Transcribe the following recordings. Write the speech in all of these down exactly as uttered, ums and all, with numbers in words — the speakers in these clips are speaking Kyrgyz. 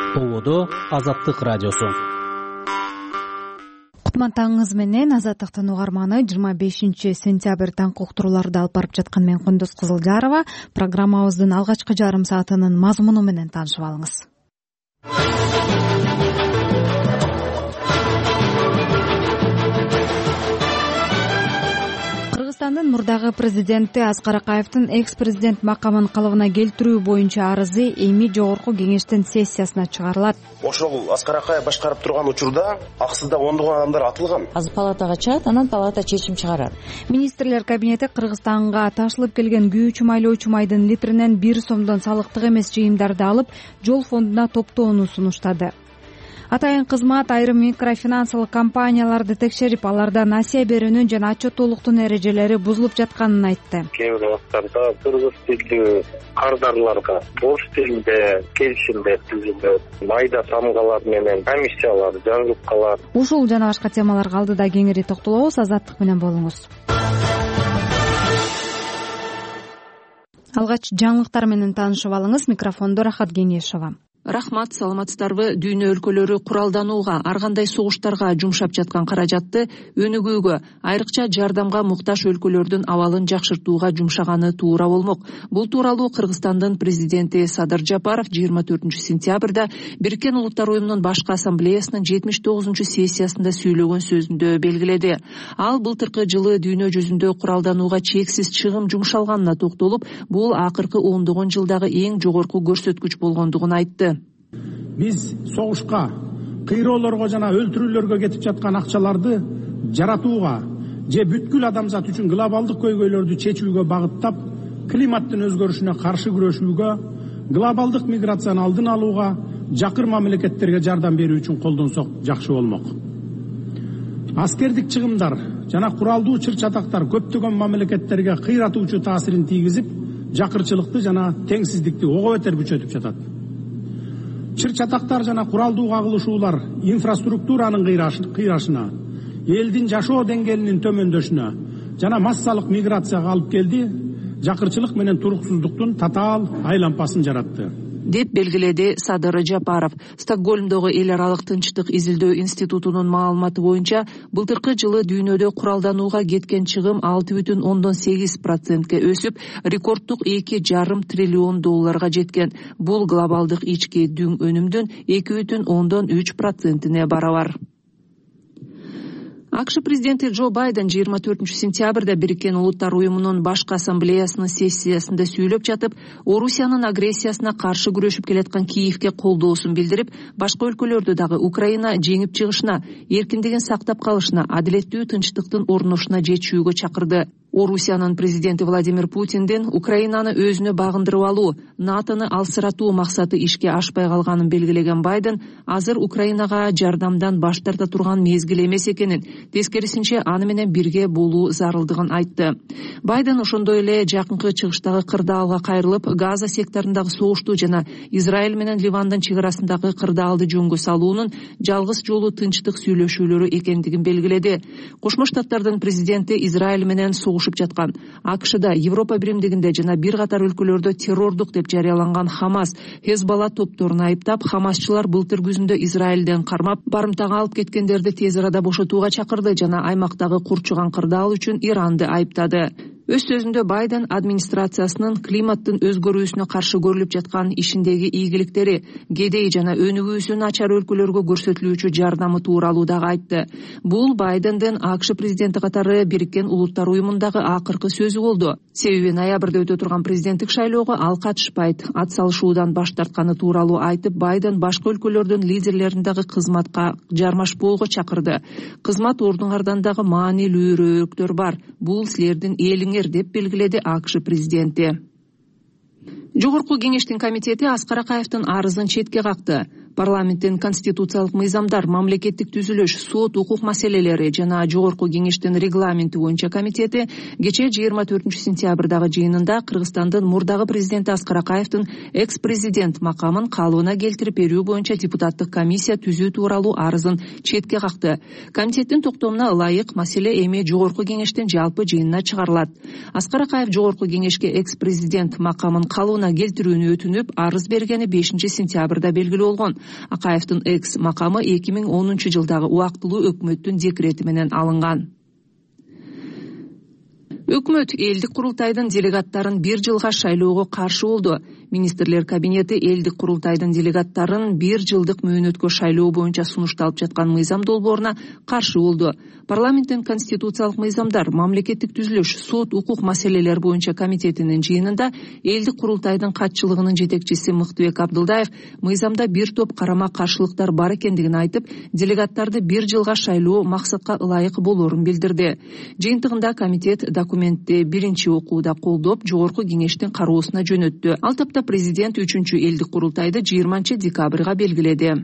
Ободо Азаттык радиосу. Кутмандыгыңыз менен Азаттыктын угарманы жыйырма бешинчи сентябрдан уктурууларды алып барып жаткан мен Кундуз Кызылжарова. Программабыздын алгачкы жарым саатынын мазмуну менен таанышып алыңыз. Кыргызстандын мурдагы президенти Аскар Акаевдин экс-президент макамын калыбына келтирүү боюнча арызы эми жогорку кеңештин сессиясына чыгарылат. Ошол Аскар Акаев башкарып турган учурда аксызда ондогон адамдар атылган. Азыр палатага чыгат, анан палата чечим чыгарат. Министрлер кабинети Кыргызстанга ташылып келген күйүүчү майлоочу майдын литринен бир сомдон салыктык эмес жыйымдарды алып, жол фондуна топтоону сунуштады. Атайын кызмат айрым микрофинансылык компанияларды текшерип, аларда насыя берүүнүн жана отчеттуулуктун эрежелери бузулуп жатканын айтты. Кээ бир убакыттарда кыргыз тилдүү кардарларга орус тилинде келишимдер түзүлөт, майда тамгалар менен комиссиялар жазылып калат. Ушул жана башка темаларга алдыда кеңири токтолобуз. Азаттык менен болуңуз. Алгач жаңылыктар менен таанышып алыңыз. Микрофондо Рахат Кеңешова. Рахмат, саламатсыздарбы? Дүйнө өлкөлөрү куралданууга, ар кандай согуштарга жумшап жаткан каражатты өнүгүүгө, айрыкча жардамга муктаж өлкөлөрдүн абалын жакшыртууга жумшаганы туура болмок. Бул тууралуу Кыргызстандын президенти Садыр Жапаров жыйырма төртүнчү сентябрда Бириккен Улуттар Уюмунун башкы ассамблеясынын жетимиш тогузунчу сессиясында сүйлөгөн сөзүндө белгиледи. Ал былтыркы жылы дүйнө жүзүндө куралданууга чексиз чыгым жумшалганына токтолуп, бул акыркы ондогон жылдагы эң жогорку көрсөткүч болгондугун айтты. Биз согушка, кыйроолорго жана өлтүрүүлөргө кетип жаткан акчаларды жаратууга же бүткүл адамзат үчүн глобалдык көйгөйлөрдү чечүүгө багыттап, климаттын өзгөрүшүнө каршы күрөшүүгө, глобалдык миграцияны алдын алууга, жакыр мамлекеттерге жардам берүү үчүн колдонсок жакшы болмок. Аскердик чыгымдар жана куралдуу чыр-чатактар көптөгөн мамлекеттерге кыйратуучу таасирин тийгизип, жакырчылыкты жана теңсиздикти ого бетер күчөтүп жатат. Чыр-чатактар жана куралдуу кагылышуулар инфраструктуранын кыйрашына, элдин жашоо деңгээлинин төмөндөшүнө жана массалык миграцияга алып келди, жакырчылык менен туруксуздуктун татаал айлампасын жаратты, деп белгиледи Садыр Жапаров. Стокгольмдогу эл аралык тынчтык изилдөө институтунун маалыматы боюнча, былтыркы жылы дүйнөдө куралданууга кеткен чыгым алты бүтүн ондон сегиз процентке өсүп, рекорддук эки жарым триллион долларга жеткен. Бул глобалдык ички дүң өнүмдүн эки бүтүн ондон үч процентине барабар. АКШ президенти Джо Байден жыйырма төртүнчү сентябрда Бириккен Улуттар Уюмунун башкы ассамблеясынын сессиясында сүйлөп жатып, Орусиянын агрессиясына каршы күрөшүп келаткан Киевке колдоосун билдирип, башка өлкөлөрдү дагы Украина жеңип чыгышына, эркиндигин сактап калышына, адилеттүү тынчтыктын орношуна жетүүгө чакырды. Орусиянын президенти Владимир Путиндин Украинаны өзүнө багындырып алуу, НАТОны алсыратуу максаты ишке ашпай калганын белгилеген Байден, азыр Украинага жардамдан баш тарта турган мезгил эмес экенин, тескерисинче аны менен бирге болуу зарылдыгын айтты. Байден ошондой эле жакынкы чыгыштагы кырдаалга кайрылып, Газа секторундагы согушту жана Израиль менен Ливандын чек арасындагы кырдаалды жөнгө салуунун жалгыз жолу тынчтык сүйлөшүүлөрү экендигин белгиледи. Кошмо Штаттардын президенти Израиль менен согушуп жаткан АКШда, Европа биримдигинде жана бир катар өлкөлөрдө террордук деп жарыяланган Хамас, Хезбалла топторун айыптап, хамасчылар былтыр күзүндө Израилден кармап, барымтага алып кеткендерди тез арада бошотууга чакырды жана аймактагы курчуган кырдаал үчүн Иранды айыптады. Өз сөзүндө Байден администрациясынын климаттын өзгөрүүсүнө каршы көрүлүп жаткан ишиндеги ийгиликтери, кедей жана өнүгүүсү начар өлкөлөргө көрсөтүлүүчү жардамы тууралуу дагы айтты. Бул Байдендин АКШ президенти катары Бириккен Улуттар Уюмундагы акыркы сөзү болду. Себеби ноябрда өтө турган президенттик шайлоого ал катышпайт. Ат салышуудан баш тартканы тууралуу айтып, Байден башка өлкөлөрдүн лидерлерин дагы кызматка жармашпоого чакырды. Кызмат ордуңардан дагы маанилүүрөөктөр бар. Бул силердин элиңер, деп белгиледи АКШ президенти. Жогорку кеңештин комитети Аскар Акаевдин арызын четке какты. Парламенттин конституциялык мыйзамдар, мамлекеттик түзүлүш, сот, укук маселелери жана жогорку кеңештин регламенти боюнча комитети кечээ жыйырма төртүнчү сентябрдагы жыйынында Кыргызстандын мурдагы президенти Аскар Акаевдин экс-президент макамын калыбына келтирип берүү боюнча депутаттык комиссия түзүү тууралуу арызын четке какты. Комитеттин токтомуна ылайык маселе эми жогорку кеңештин жалпы жыйынына чыгарылат. Аскар Акаев жогорку кеңешке экс-президент макамын калыбына келтирүүнү өтүнүп, арыз бергени бешинчи сентябрда белгилүү болгон. Акаевдин экс макамы эки миң онунчу жылдагы убактылуу өкмөттүн декрети менен алынган. Өкмөт элдик курултайдын делегаттарын бир жылга шайлоого каршы болду. Министрлер кабинети элдик курултайдын делегаттарын бир жылдык мөөнөткө шайлоо боюнча сунушталып жаткан мыйзам долборуна каршы болду. Парламенттин конституциялык мыйзамдар, мамлекеттик түзүлүш, сот, укук маселелер боюнча комитетинин жыйынында элдик курултайдын катчылыгынын жетекчиси Мыктыбек Абдылдаев мыйзамда бир топ карама каршылыктар бар экендигин айтып, делегаттарды бир жылга шайлоо максатка ылайык болорун билдирди. Жыйынтыгында комитет документти биринчи окууда колдоп, жогорку кеңештин кароосуна жөнөттү. Ал тапта президент үчүнчү элдик курултайды жыйырманчы декабрга белгиледи.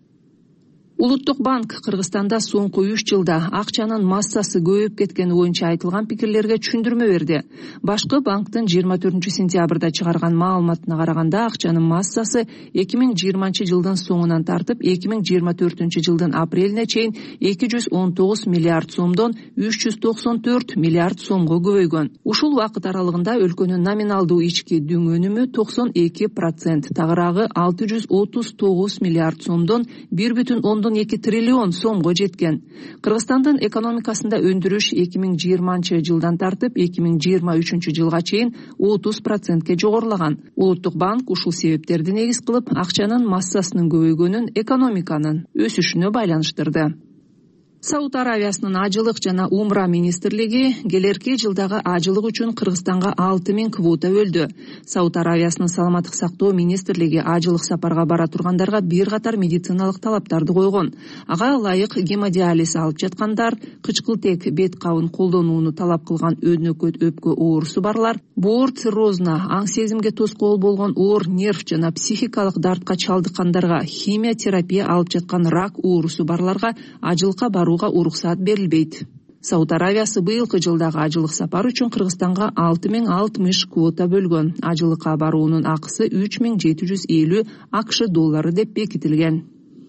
Улуттук банк Кыргызстанда соңку үч жылда акчанын массасы көбөйүп кеткени боюнча айтылган пикирлерге түшүндүрмө берди. Башкы банктын жыйырма төртүнчү сентябрда чыгарган маалыматына караганда акчанын массасы эки миң жыйырманчы жылдын соңунан тартып эки миң жыйырма төртүнчү жылдын апрелине чейин эки жүз он тогуз миллиард сомдон үч жүз токсон төрт миллиард сомго көбөйгөн. Ушул убакыт аралыгында өлкөнүн номиналдуу ички дүң өнүмү токсон эки процент, тагыраагы алты жүз отуз тогуз миллиард сомдон бир бүтүн ондон эки триллион сомго жеткен. Кыргызстандын экономикасында өндүрүш эки миң жыйырманчы жылдан тартып эки миң жыйырма үчүнчү жылга чейин отуз процентке жогорулаган. Улуттук банк ушул себептерди негиз кылып акчанын массасынын көбөйгөнүн экономиканын өсүшүнө байланыштырды. Сауд Аравиясынын ажылык жана умра министрлиги келерки жылдагы ажылык үчүн Кыргызстанга алты миң квота бөлдү. Сауд Аравиясынын саламаттык сактоо министрлиги ажылык сапарга бара тургандарга бир катар медициналык талаптарды койгон. Ага ылайык гемодиализ алып жаткандар, кычкылтек бет кабын колдонууну талап кылган өнөкөт өпкө оорусу барлар, боор циррозуна, аң сезимге тоскоол болгон оор нерв жана психикалык дартка чалдыккандарга, химия терапия алып жаткан рак оорусу барларга ажылыкка барууга уруксат берилбейт. Сауд Аравиясы быйылкы жылдагы ажылык сапар үчүн Кыргызстанга алты миң алтымыш квота бөлгөн. Ажылыкка баруунун акысы үч миң жети жүз элүү АКШ доллары деп бекитилген.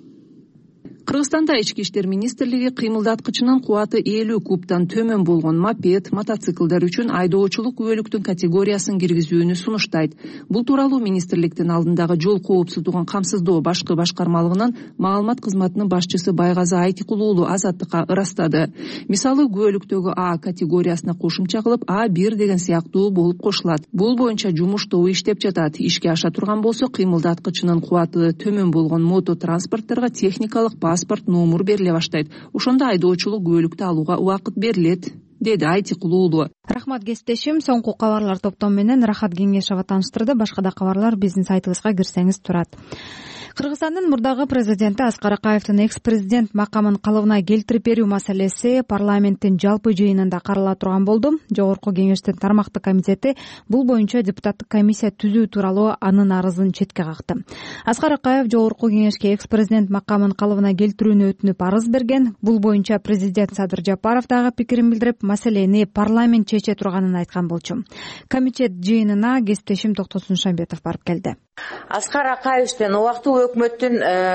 Кыргызстанда ички иштер министрлиги кыймылдаткычынын кубаты элүү кубтан төмөн болгон мопед, мотоциклдар үчүн айдоочулук күбөлүктүн категориясын киргизүүнү сунуштайт. Бул тууралуу министрликтин алдындагы жол коопсуздугун камсыздоо башкы башкармалыгынын маалымат кызматынын башчысы Байгазы Айтикулуулу Азаттыкка ырастады. Мисалы, күбөлүктөгү А категориясына кошумча кылып А бир деген сыяктуу болуп кошулат. Бул боюнча жумуш тобу иштеп жатат. Ишке аша турган болсо, кыймылдаткычынын кубаты төмөн болгон мототранспортторго техникалык паспорт номер бериле баштайт. Ошондо айдоочулук күбөлүктү алууга убакыт берилет, деди Айтикулуулу. Рахмат кесиптешим. Соңку кабарлар топтому менен Рахат Кеңешова тааныштырды. Башка да кабарлар биздин сайтыбызга кирсеңиз турат. Кыргызстандын мурдагы президенти Аскар Акаевдин экс-президент макамын калыбына келтирип берүү маселеси парламенттин жалпы жыйынында карала турган болду. Жогорку кеңештин тармактык комитети бул боюнча депутаттык комиссия түзүү тууралуу анын арызын четке какты. Аскар Акаев жогорку кеңешке экс-президент макамын калыбына келтирүүнү өтүнүп арыз берген. Бул боюнча президент Садыр Жапаров дагы пикирин билдирип, маселени парламент чече турганын айткан болчу. Комитет жыйынына кесиптешим Токтосун Шамбетов барып келди. Аскар Акаевдин убактылуу өкмөттүн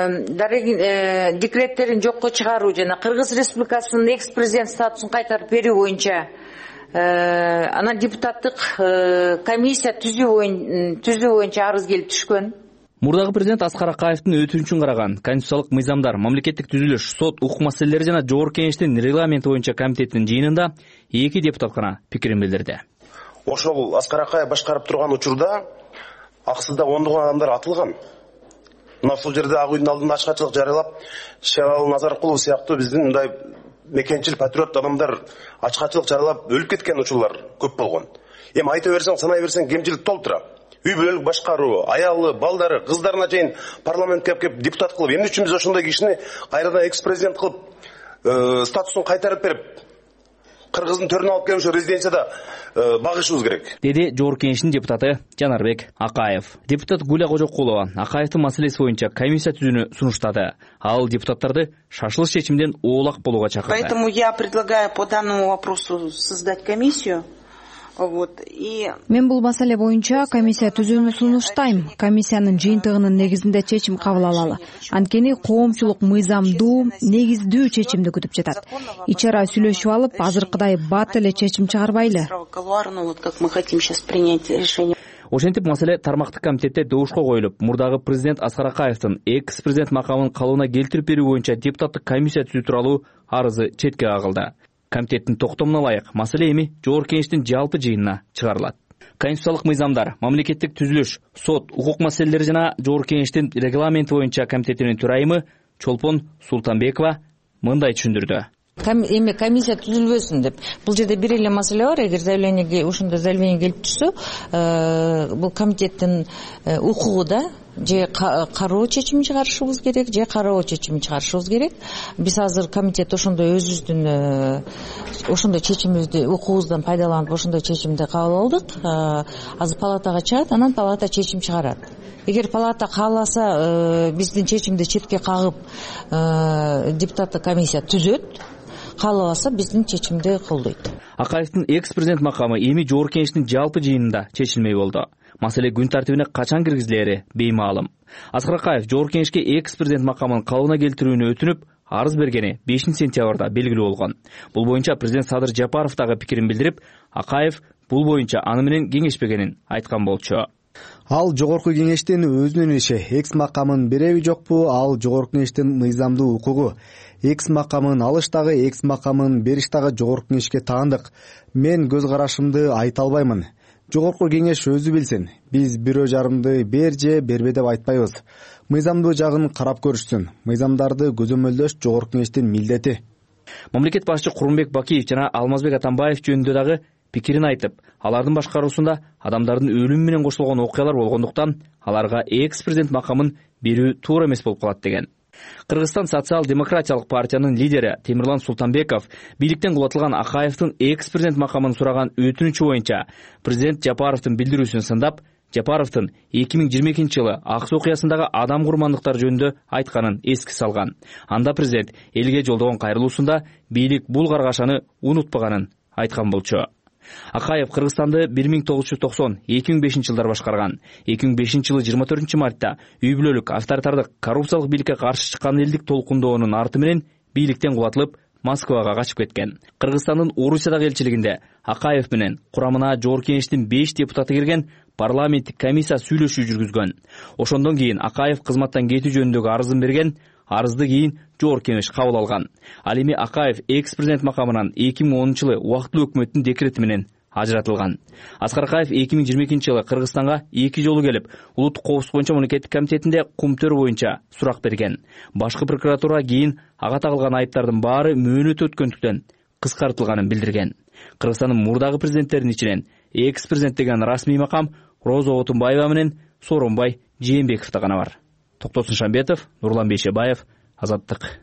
декреттерин жокко чыгаруу жана Кыргыз Республикасынын экс-президент статусун кайтарып берүү боюнча анан депутаттык комиссия түзүү боюнча арыз келип түшкөн. Мурдагы президент Аскар Акаевдин өтүнүчүн караган конституциялык мыйзамдар, мамлекеттик түзүлүш, сот, укук маселелери жана жогорку кеңештин регламенти боюнча комитеттин жыйынында эки депутат гана пикирин билдирди. Ошол Аскар Акаев башкарып турган учурда аксызда ондогон адамдар атылган. Мына ушул жерде Ак үйдүн алдында ачкачылык жарыялап, Шералы Назаркулов сыяктуу биздин мындай мекенчил патриот адамдар ачкачылык жарыялап өлүп кеткен учурлар көп болгон. Эми айта берсең, санай берсең кемчилик толтура. Үй бүлөлүк башкаруу, аялы, балдары, кыздарына чейин парламентке кеп депутат кылып, эмне үчүн биз ошондой кишини кайрадан экс-президент кылып, статусун кайтарып берип, Кыргыздын төрүнө алып келип, ошо резиденцияда багышыбыз керек, деди жогорку кеңештин депутаты Жанарбек Акаев. Депутат Гуля Кожокулова Акаевдин маселеси боюнча комиссия түзүүнү сунуштады. Ал депутаттарды шашылыш чечимден оолак болууга чакырды. Поэтому я предлагаю по данному вопросу создать комиссию. Вот, и... Мен бул маселе боюнча комиссия түзүүнү сунуштайм. Комиссиянын жыйынтыгынын негизинде чечим кабыл алалы. Анткени коомчулук мыйзамдуу, негиздүү чечимди күтүп жатат. Ичара сүйлөшүп алып, азыркыдай бат эле чечим чыгарбайлы. Ошентип маселе тармактык комитетте добушка коюлуп, мурдагы президент Аскар Акаевдин экс президент макамын калыбына келтирип берүү боюнча депутаттык комиссия түзүү тууралуу арызы четке кагылды. Комитеттин токтомуна ылайык маселе эми жогорку кеңештин жалпы жыйынына чыгарылат. Конституциялык мыйзамдар, мамлекеттик түзүлүш, сот, укук маселелери жана жогорку кеңештин регламенти боюнча комитетинин төрайымы Чолпон Султанбекова мындай түшүндүрдү. Эми комиссия түзүлбөсүн деп. Бул жерде бир эле маселе бар. Эгер заявление ошондой заявление келип түшсө, бул комитеттин укугу да же кароо чечими чыгарышыбыз керек, же кароо чечими чыгарышыбыз керек. Биз азыр комитет ошондой өзүбүздүн ошондой чечимибизди укугубуздан пайдаланып ошондой чечимди кабыл алдык. Азыр палатага чыгат, анан палата чечим чыгарат. Эгер палата кааласа, биздин чечимди четке кагып депутаттык комиссия түзөт, каалабаса биздин чечимди колдойт. Акаевдин экс президент макамы эми жогорку кеңештин жалпы жыйынында чечилмей болду. Маселе күн тартибине качан киргизилери беймаалым. Аскар Акаев жогорку кеңешке экс президент макамын калыбына келтирүүнү өтүнүп, арыз бергени бешинчи сентябрда белгилүү болгон. Бул боюнча президент Садыр Жапаров дагы пикирин билдирип, Акаев бул боюнча аны менен кеңешпегенин айткан болчу. Ал жогорку кеңештин өзүнүн иши, экс макамын береби жокпу, ал жогорку кеңештин мыйзамдуу укугу. Экс макамын алыш дагы, экс макамын бериш дагы жогорку кеңешке таандык. Мен көз карашымды айта албаймын. Жогорку кеңеш өзү билсин. Биз бирөө жарымды бер же бербе деп айтпайбыз. Мыйзамдуу жагын карап көрүшсүн. Мыйзамдарды көзөмөлдөш жогорку кеңештин милдети. Мамлекет башчы Курманбек Бакиев жана Алмазбек Атамбаев жөнүндө дагы пикирин айтып, алардын башкаруусунда адамдардын өлүмү менен кошулгон окуялар болгондуктан аларга экс президент макамын берүү туура эмес болуп калат деген. Кыргызстан социал-демократиялык партиянын лидери Темирлан Султанбеков бийликтен кулатылган Акаевдин экс президент макамын сураган өтүнүчү боюнча президент Жапаровдун билдирүүсүн сындап, Жапаровдун эки миң жыйырма экинчи жылы Акс окуясындагы адам курмандыктары жөнүндө айтканын эске салган. Анда президент элге жолдогон кайрылуусунда бийлик бул каргашаны унутпаганын айткан болчу. Акаев Кыргызстанды бир миң тогуз жүз токсон — эки миң бешинчи жылдар башкарган. эки миң бешинчи жылы жыйырма төртүнчү мартта үй бүлөлүк, авторитардык, коррупциялык бийликке каршы чыккан элдик толкундоонун арты менен бийликтен кулатылып, Москвага качып кеткен. Кыргызстандын Орусиядагы элчилигинде Акаев менен курамына жогорку кеңештин беш депутаты кирген парламенттик комиссия сүйлөшүү жүргүзгөн. Ошондон кийин Акаев кызматтан кетүү жөнүндөгү арызын берген. Арызды кийин жогорку кеңеш кабыл алган. Ал эми Акаев экс президент макамынан эки миң онунчу жылы убактылуу өкмөттүн декрети менен ажыратылган. Аскар Акаев эки миң жыйырма экинчи жылы Кыргызстанга эки жолу келип, улуттук коопсуздук боюнча мамлекеттик комитетинде кумтөр боюнча сурак берген. Башкы прокуратура кийин ага тагылган айыптардын баары мөөнөт өткөндүктөн кыскартылганын билдирген. Кыргызстандын мурдагы президенттеринин ичинен экс президент деген расмий макам Роза Отунбаева менен Сооронбай Жээнбековдо гана бар. Токтосун Шамбетов, Нурлан Бейшебаев, Азаттык.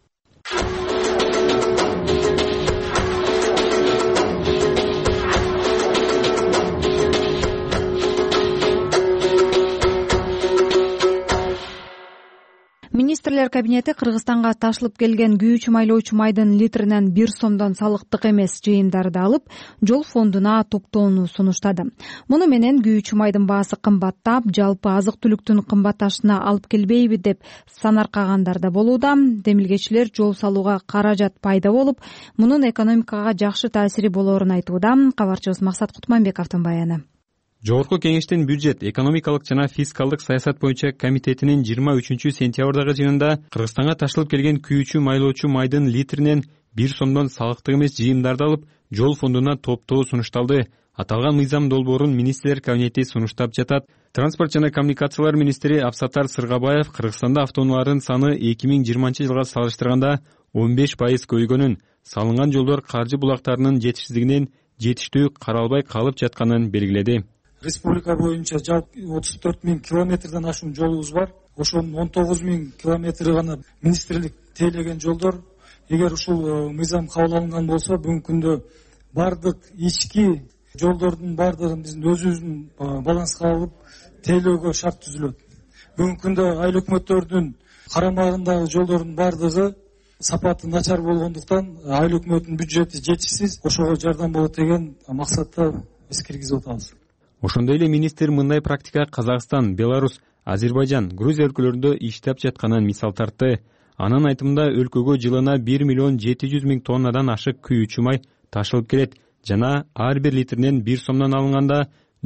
Министрлер кабинети Кыргызстанга ташылып келген күйүүчү майлоочу майдын литринен бир сомдон салыктык эмес жыйымдарды алып, жол фондуна топтоону сунуштады. Муну менен күйүүчү майдын баасы кымбаттап, жалпы азык-түлүктүн кымбатташына алып келбейби деп санаркагандар да болууда. Демилгечилер жол салууга каражат пайда болуп, мунун экономикага жакшы таасири болоорун айтууда. Кабарчыбыз Максат Кутманбековдун баяны. Жогорку кеңештин бюджет, экономикалык жана фискалдык саясат боюнча комитетинин жыйырма үчүнчү сентябрдагы жыйынында Кыргызстанга ташылып келген күйүүчү майлоочу майдын литринен бир сомдон салыктык эмес жыйымдарды алып, жол фондуна топтоо сунушталды. Аталган мыйзам долбоорун министрлер кабинети сунуштап жатат. Транспорт жана коммуникациялар министри Абсаттар Сыргабаев Кыргызстанда автоунаалардын саны эки миң жыйырманчы жылга салыштырганда он беш пайыз көйгөнүн, салынган жолдор каржы булактарынын жетишсиздигинен жетиштүү каралбай калып жатканын белгиледи. Республика боюнча жалпы отуз төрт миң километрден ашуун жолубуз бар. Ошонун он тогуз миң километри гана министрлик тейлеген жолдор. Эгер ушул мыйзам кабыл алынган болсо, бүгүнкү күндө бардык ички жолдордун бардыгын биздин өзүбүздүн баланска алып тейлөөгө шарт түзүлөт. Бүгүнкү күндө айыл өкмөттөрдүн карамагындагы жолдордун бардыгы сапаты начар болгондуктан айыл өкмөттүн бюджети жетишсиз, ошого жардам болот деген максатта биз киргизип атабыз. Ошондой эле министр мындай практика Казакстан, Беларусь, Азербайжан, Грузия өлкөлөрүндө иштеп жатканын мисал тартты. Анын айтымында өлкөгө жылына бир миллион жети жүз миң тоннадан ашык күйүүчү май ташылып келет жана ар бир литринен бир сомдон алынганда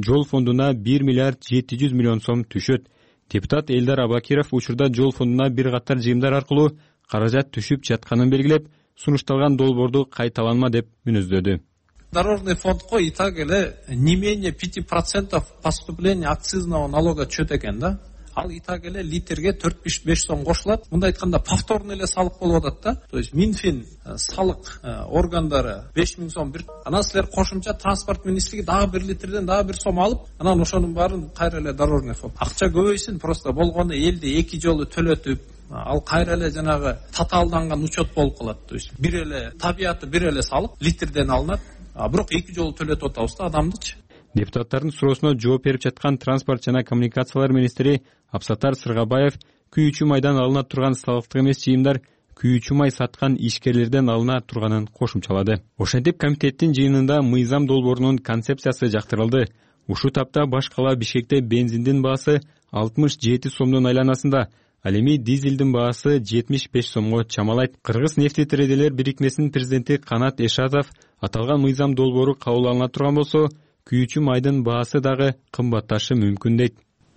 жол фондуна бир миллиард жети жүз миллион сом түшөт. Депутат Элдар Абакиров учурда жол фондуна бир катар жыйымдар аркылуу каражат түшүп жатканын белгилеп, сунушталган долбоорду кайталанма деп мүнөздөдү. Дорожный фондко и так эле не менее пяти процентов поступления акцизного налога чөт экен да. Ал и так эле литрге төрт беш сом кошулат. Мындай айтканда повторный эле салык болуп атат да. То есть Минфин салык органдары беш миң сом бир. Анан силер кошумча транспорт министрлиги дагы бир литрден дагы бир сом алып, анан ошонун баарын кайра эле дорожный фонд. Акча көбөйсүн, просто болгону элди эки жолу төлөтүп, ал кайра эле жанагы татаалданган учет болуп калат. То есть бир эле табияты бир эле салык литрден алынат. А бирок эки жолу төлөтүп атабыз да адамдычы. Депутаттардын суроосуна жооп берип жаткан транспорт жана коммуникациялар министри Абсатар Сыргабаев күйүүчү майдан алына турган салыктык эмес чыйымдар күйүүчү май саткан ишкерлерден алына турганын кошумчалады. Ошентип комитеттин жыйынында мыйзам долбоорунун концепциясы жактырылды. Ушул тапта баш кала Бишкекте бензиндин баасы алтымыш жети сомдун айланасында, ал эми дизелдин баасы жетимиш беш сомго чамалайт. Кыргыз нефтитрейдерлер бирикмесинин президенти Канат Эшатов аталган мыйзам долбоору кабыл алына турган болсо, күйүүчү майдын баасы дагы кымбатташы мүмкүн дейт.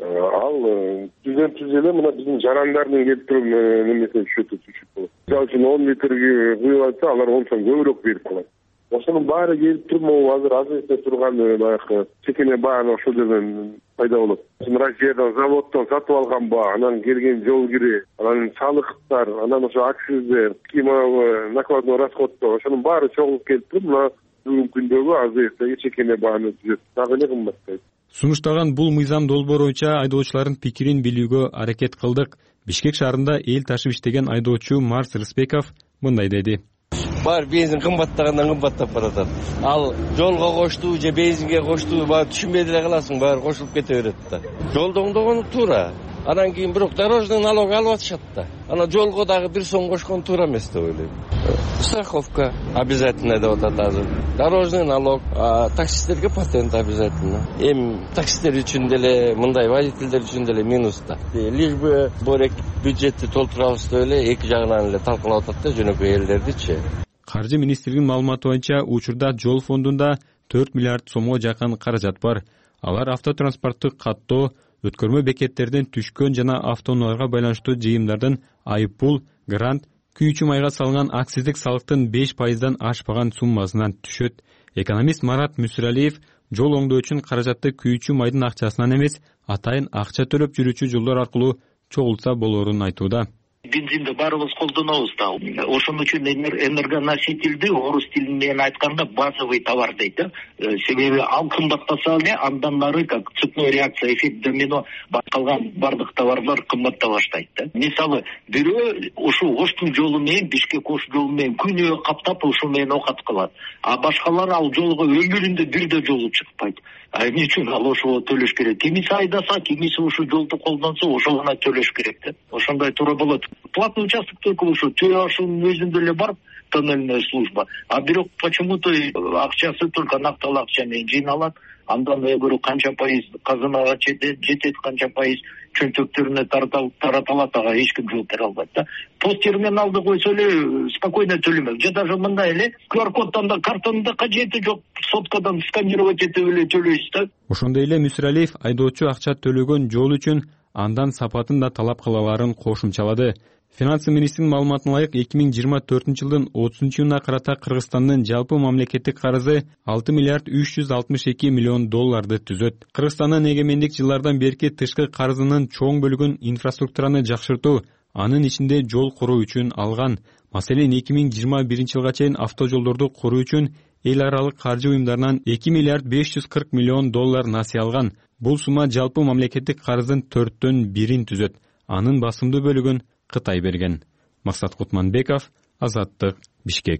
Ал түздөн түз эле мына биздин жарандардын келтирүү немесин счету түшүп калат. Мисалы үчүн он литрге куюп атса, алар он сом көбүрөөк берип калат. Ошонун баары келип туруп, могу азыр азыркы турган баягы чекене бааны ошол жерден пайда болот. Россиядан заводдон сатып алган баа, анан келген жол кири, анан салыктар, анан ошо акциздер, кийимовый накладной расходдор, ошонун баары чогулуп келип туруп, мына бүгүнкү күндөгү азыркы чекене бааны түзөт. Дагы эле кымбаттайт. Сунушталган бул мыйзам долбоору боюнча айдоочулардын пикирин билүүгө аракет кылдык. Бишкек шаарында эл ташып иштеген айдоочу Марс Рыспеков мындай деди. Бар бензин кымбаттагандан кымбаттап баратат. Ал жолго кошту же бензинге кошту, баары түшүнбөй деле каласың, баары кошулуп кете берет да. Жолду оңдогону туура. Анан кийин бирок дорожный налог алып атышат да. Ана жолго дагы бир сом кошкон туура эмес деп ойлойм. Страховка обязательно деп атат азыр. Дорожный налог, таксисттерге патент обязательно. Эми таксисттер үчүн деле, мындай водительдер үчүн деле минус да. Лишь бы борек бюджетти толтурабыз деп эле эки жагынан эле талкалап атат да жөнөкөй элдердичи. Каржы министрлигинин маалыматы боюнча учурда жол фондунда төрт миллиард сомго жакын каражат бар. Алар автотранспорттук каттоо, өткөрмө бекеттерден түшкөн жана автоунааларга байланыштуу жыйымдардын айыппул, грант, күйүүчү майга салынган акциздик салыктын беш пайыздан ашпаган суммасынан түшөт. Экономист Марат Мүсүралиев жол оңдоо үчүн каражатты күйүүчү майдын акчасынан эмес, атайын акча төлөп жүрүүчү жолдор аркылуу чогултса болоорун айтууда. Бензинди баарыбыз колдонобуз да. Ошон үчүн энергоносительди орус тили менен айтканда базовый товар дейт да. Себеби ал кымбаттаса эле андан ары как цепной реакция, эффект домино, калган бардык товарлар кымбатта баштайт да. Мисалы, бирөө ушул Оштун жолу менен Бишкек Ош жолу менен күнөө каптап ушул менен окат кылат. А башкалар ал жолго өмүрүндө бирде жолу чыкпайт. А эмне үчүн ал ошого төлөш керек? Кимиси айдаса, кимиси ушул жолду колдонсо, ошого гана төлөш керек да. Ошондой туура болот. Платный участок только ушу, ошонун өзүндө эле бар тоннельная служба. А бирок почему-то акчасы только накталуу акча менен жыйналат. Андан я говорю, канча пайыз казынага жетет, канча пайыз чөнтөктөрүнө таратылат, ага эч ким жооп бере албайт да. Пост терминалды койсо эле спокойно төлөмөк. Же даже мындай эле ку ар коддон да картонун кажети жок, соткадан сканировать этип эле төлөйсүз да. Ошондой эле Мүсүралиев айдоочу акча төлөгөн жол үчүн андан сапатын да талап кылаларын кошумчалады. Финансы министринин маалыматына ылайык эки миң жыйырма төртүнчү жылдын отузунчу июнуна карата Кыргызстандын жалпы мамлекеттик карызы алты миллиард үч жүз алтымыш эки миллион долларды түзөт. Кыргызстандын эгемендик жылдардан берки тышкы карызынын чоң бөлүгүн инфраструктураны жакшыртуу, анын ичинде жол куруу үчүн алган. Маселен, эки миң жыйырма биринчи жылга чейин автожолдорду куруу үчүн эл аралык каржы уюмдарынан эки миллиард беш жүз кырк миллион доллар насыя алган. Бул сумма жалпы мамлекеттик карыздын төрттөн бирин түзөт. Анын басымдуу бөлүгүн Кытай берген. Максат Кутманбеков, Азаттык, Бишкек.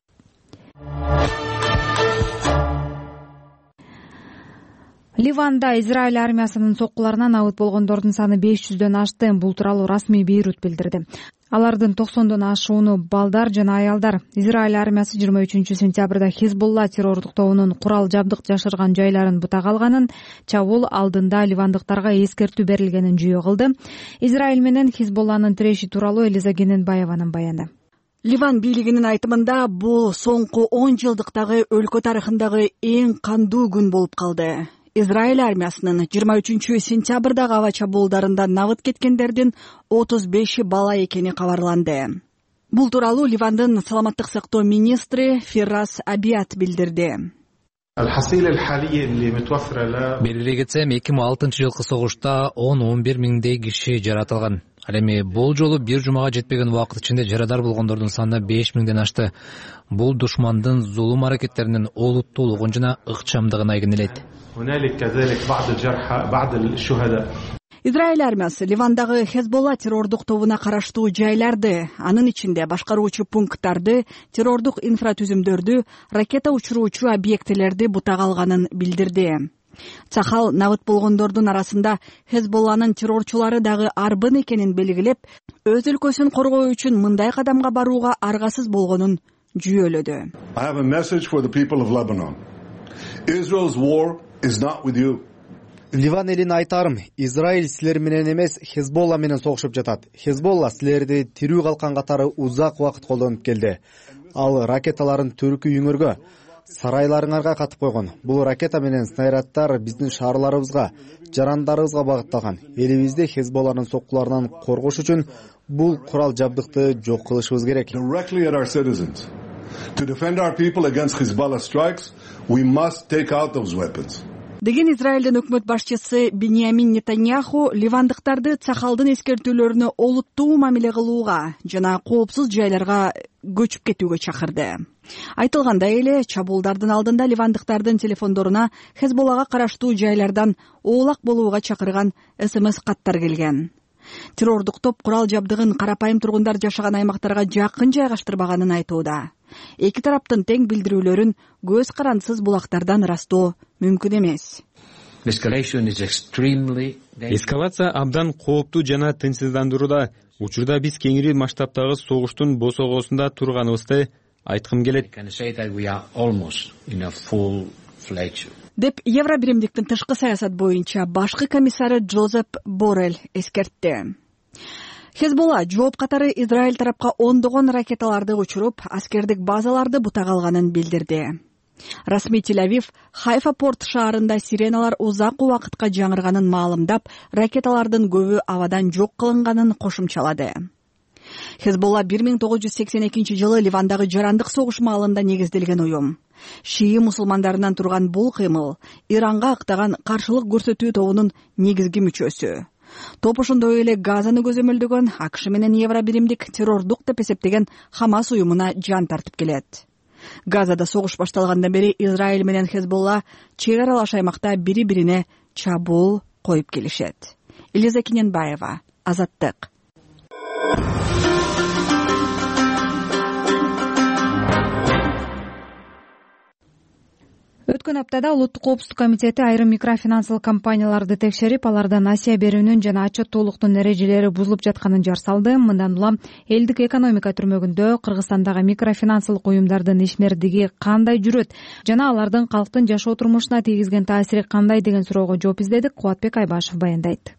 Ливанда Израиль армиясынын соккуларынан абыт болгондордун саны беш жүздөн ашты. Бул тууралуу расмий Бейрут билдирди. Алардын токсондон ашууну балдар жана аялдар. Израиль армиясы жыйырма үчүнчү сентябрда Хизбулла террордук тобунун курал жабдык жашырган жайларын бутак алганын, чабуул алдында ливандыктарга эскертүү берилгенин жүйө кылды. Израиль менен Хизбулланын тиреши тууралуу Элиза Кененбаеванын баяны. Ливан бийлигинин айтымында бул соңку он жылдыктагы өлкө тарыхындагы эң кандуу күн болуп калды. Израиль армиясынын жыйырма үчүнчү сентябрдагы аба чабуулдарында набыт кеткендердин отуз беши бала экени кабарланды. Бул тууралуу Ливандын саламаттык сактоо министри Фиррас Абиат билдирди. Белгилей кетсем, эки миң алтынчы жылкы согушта он он бир миңдей киши жаратылган. Ал эми бул жолу бир жумага жетпеген убакыт ичинде жарадар болгондордун саны беш миңден ашты. Бул душмандын зулум аракеттеринин олуттуулугун жана ыкчамдыгын айгинелейт. Израиль армиясы Ливандагы Хезболла террордук тобуна караштуу жайларды, анын ичинде башкаруучу пункттарды, террордук инфратүзүмдөрдү, ракета учуруучу объектилерди бутага алганын билдирди. Цахал набыт болгондордун арасында Хезболланын террорчулары дагы арбын экенин белгилеп, өз өлкөсүн коргоо үчүн мындай кадамга барууга аргасыз болгонун жүйөлөдү. I have a message for the people of Lebanon. Israel's war is not with you. Ливан элине айтарым, Израиль силер менен эмес, Хезболла менен согушуп жатат. Хезболла силерди тирүү калкан катары узак убакыт колдонуп келди. Ал ракеталарын түркү үйүңөргө, сарайларыңарга катып койгон. Бул ракета менен снаряддар биздин шаарларыбызга, жарандарыбызга багытталган. Элибизди Хезболланын соккуларынан коргош үчүн бул курал жабдыкты жок кылышыбыз керек. Directly at our citizens. To defend our people against Hezbollah strikes, we must take out those weapons. Деген Израилдин өкмөт башчысы Биньямин Нетаньяху ливандыктарды Цахалдын эскертүүлөрүнө олуттуу мамиле кылууга жана коопсуз жайларга көчүп кетүүгө чакырды. Айтылгандай эле, чабуулдардын алдында ливандыктардын телефондоруна Хезболлага караштуу жайлардан оолак болууга чакырган эс эм эс каттар келген. Террордук топ курал жабдыгын карапайым тургундар жашаган аймактарга жакын жайгаштырбаганын айтууда. Эки тараптын тең билдирүүлөрүн көз карандысыз булактардан ырастоо мүмкүн эмес. Эскалация абдан кооптуу жана тынчсыздандырууда. Учурда биз кеңири масштабтагы согуштун босогосунда турганыбызды айткым келет. Деп Евробиримдиктин тышкы саясат боюнча башкы комиссары Джозеп Боррелл эскертти. Хезболла жооп катары Израиль тарапка ондогон ракеталарды учуруп, аскердик базаларды бутага алганын билдирди. Расмий Тель-Авив Хайфа порт шаарында сиреналар узак убакытка жаңырганын маалымдап, ракеталардын көбү абадан жок кылынганын кошумчалады. Хезболла бир миң тогуз жүз сексен экинчи жылы Ливандагы жарандык согуш маалында негизделген уюм. Шии мусулмандарынан турган бул кыймыл Иранга ыктаган каршылык көрсөтүү тобунун негизги мүчөсү. Топ ошондой эле Газаны көзөмөлдөгөн, АКШ менен Евробиримдик террордук деп эсептеген Хамас уюмуна жан тартып келет. Газада согуш башталгандан бери Израиль менен Хезболла чек аралаш аймакта бири-бирине чабуул коюп келишет. Элиза Киненбаева, Азаттык. Өткөн аптада Улуттук коопсуздук комитети айрым микрофинансылык компанияларды текшерип, алардан насыя берүүнүн жана отчеттуулуктун эрежелери бузулуп жатканын жар салды. Мындан улам элдик экономика түрмөгүндө Кыргызстандагы микрофинансылык уюмдардын ишмердиги кандай жүрөт жана алардын калктын жашоо турмушуна тийгизген таасири кандай деген суроого жооп издедик. Кубатбек Айбашев баяндайт.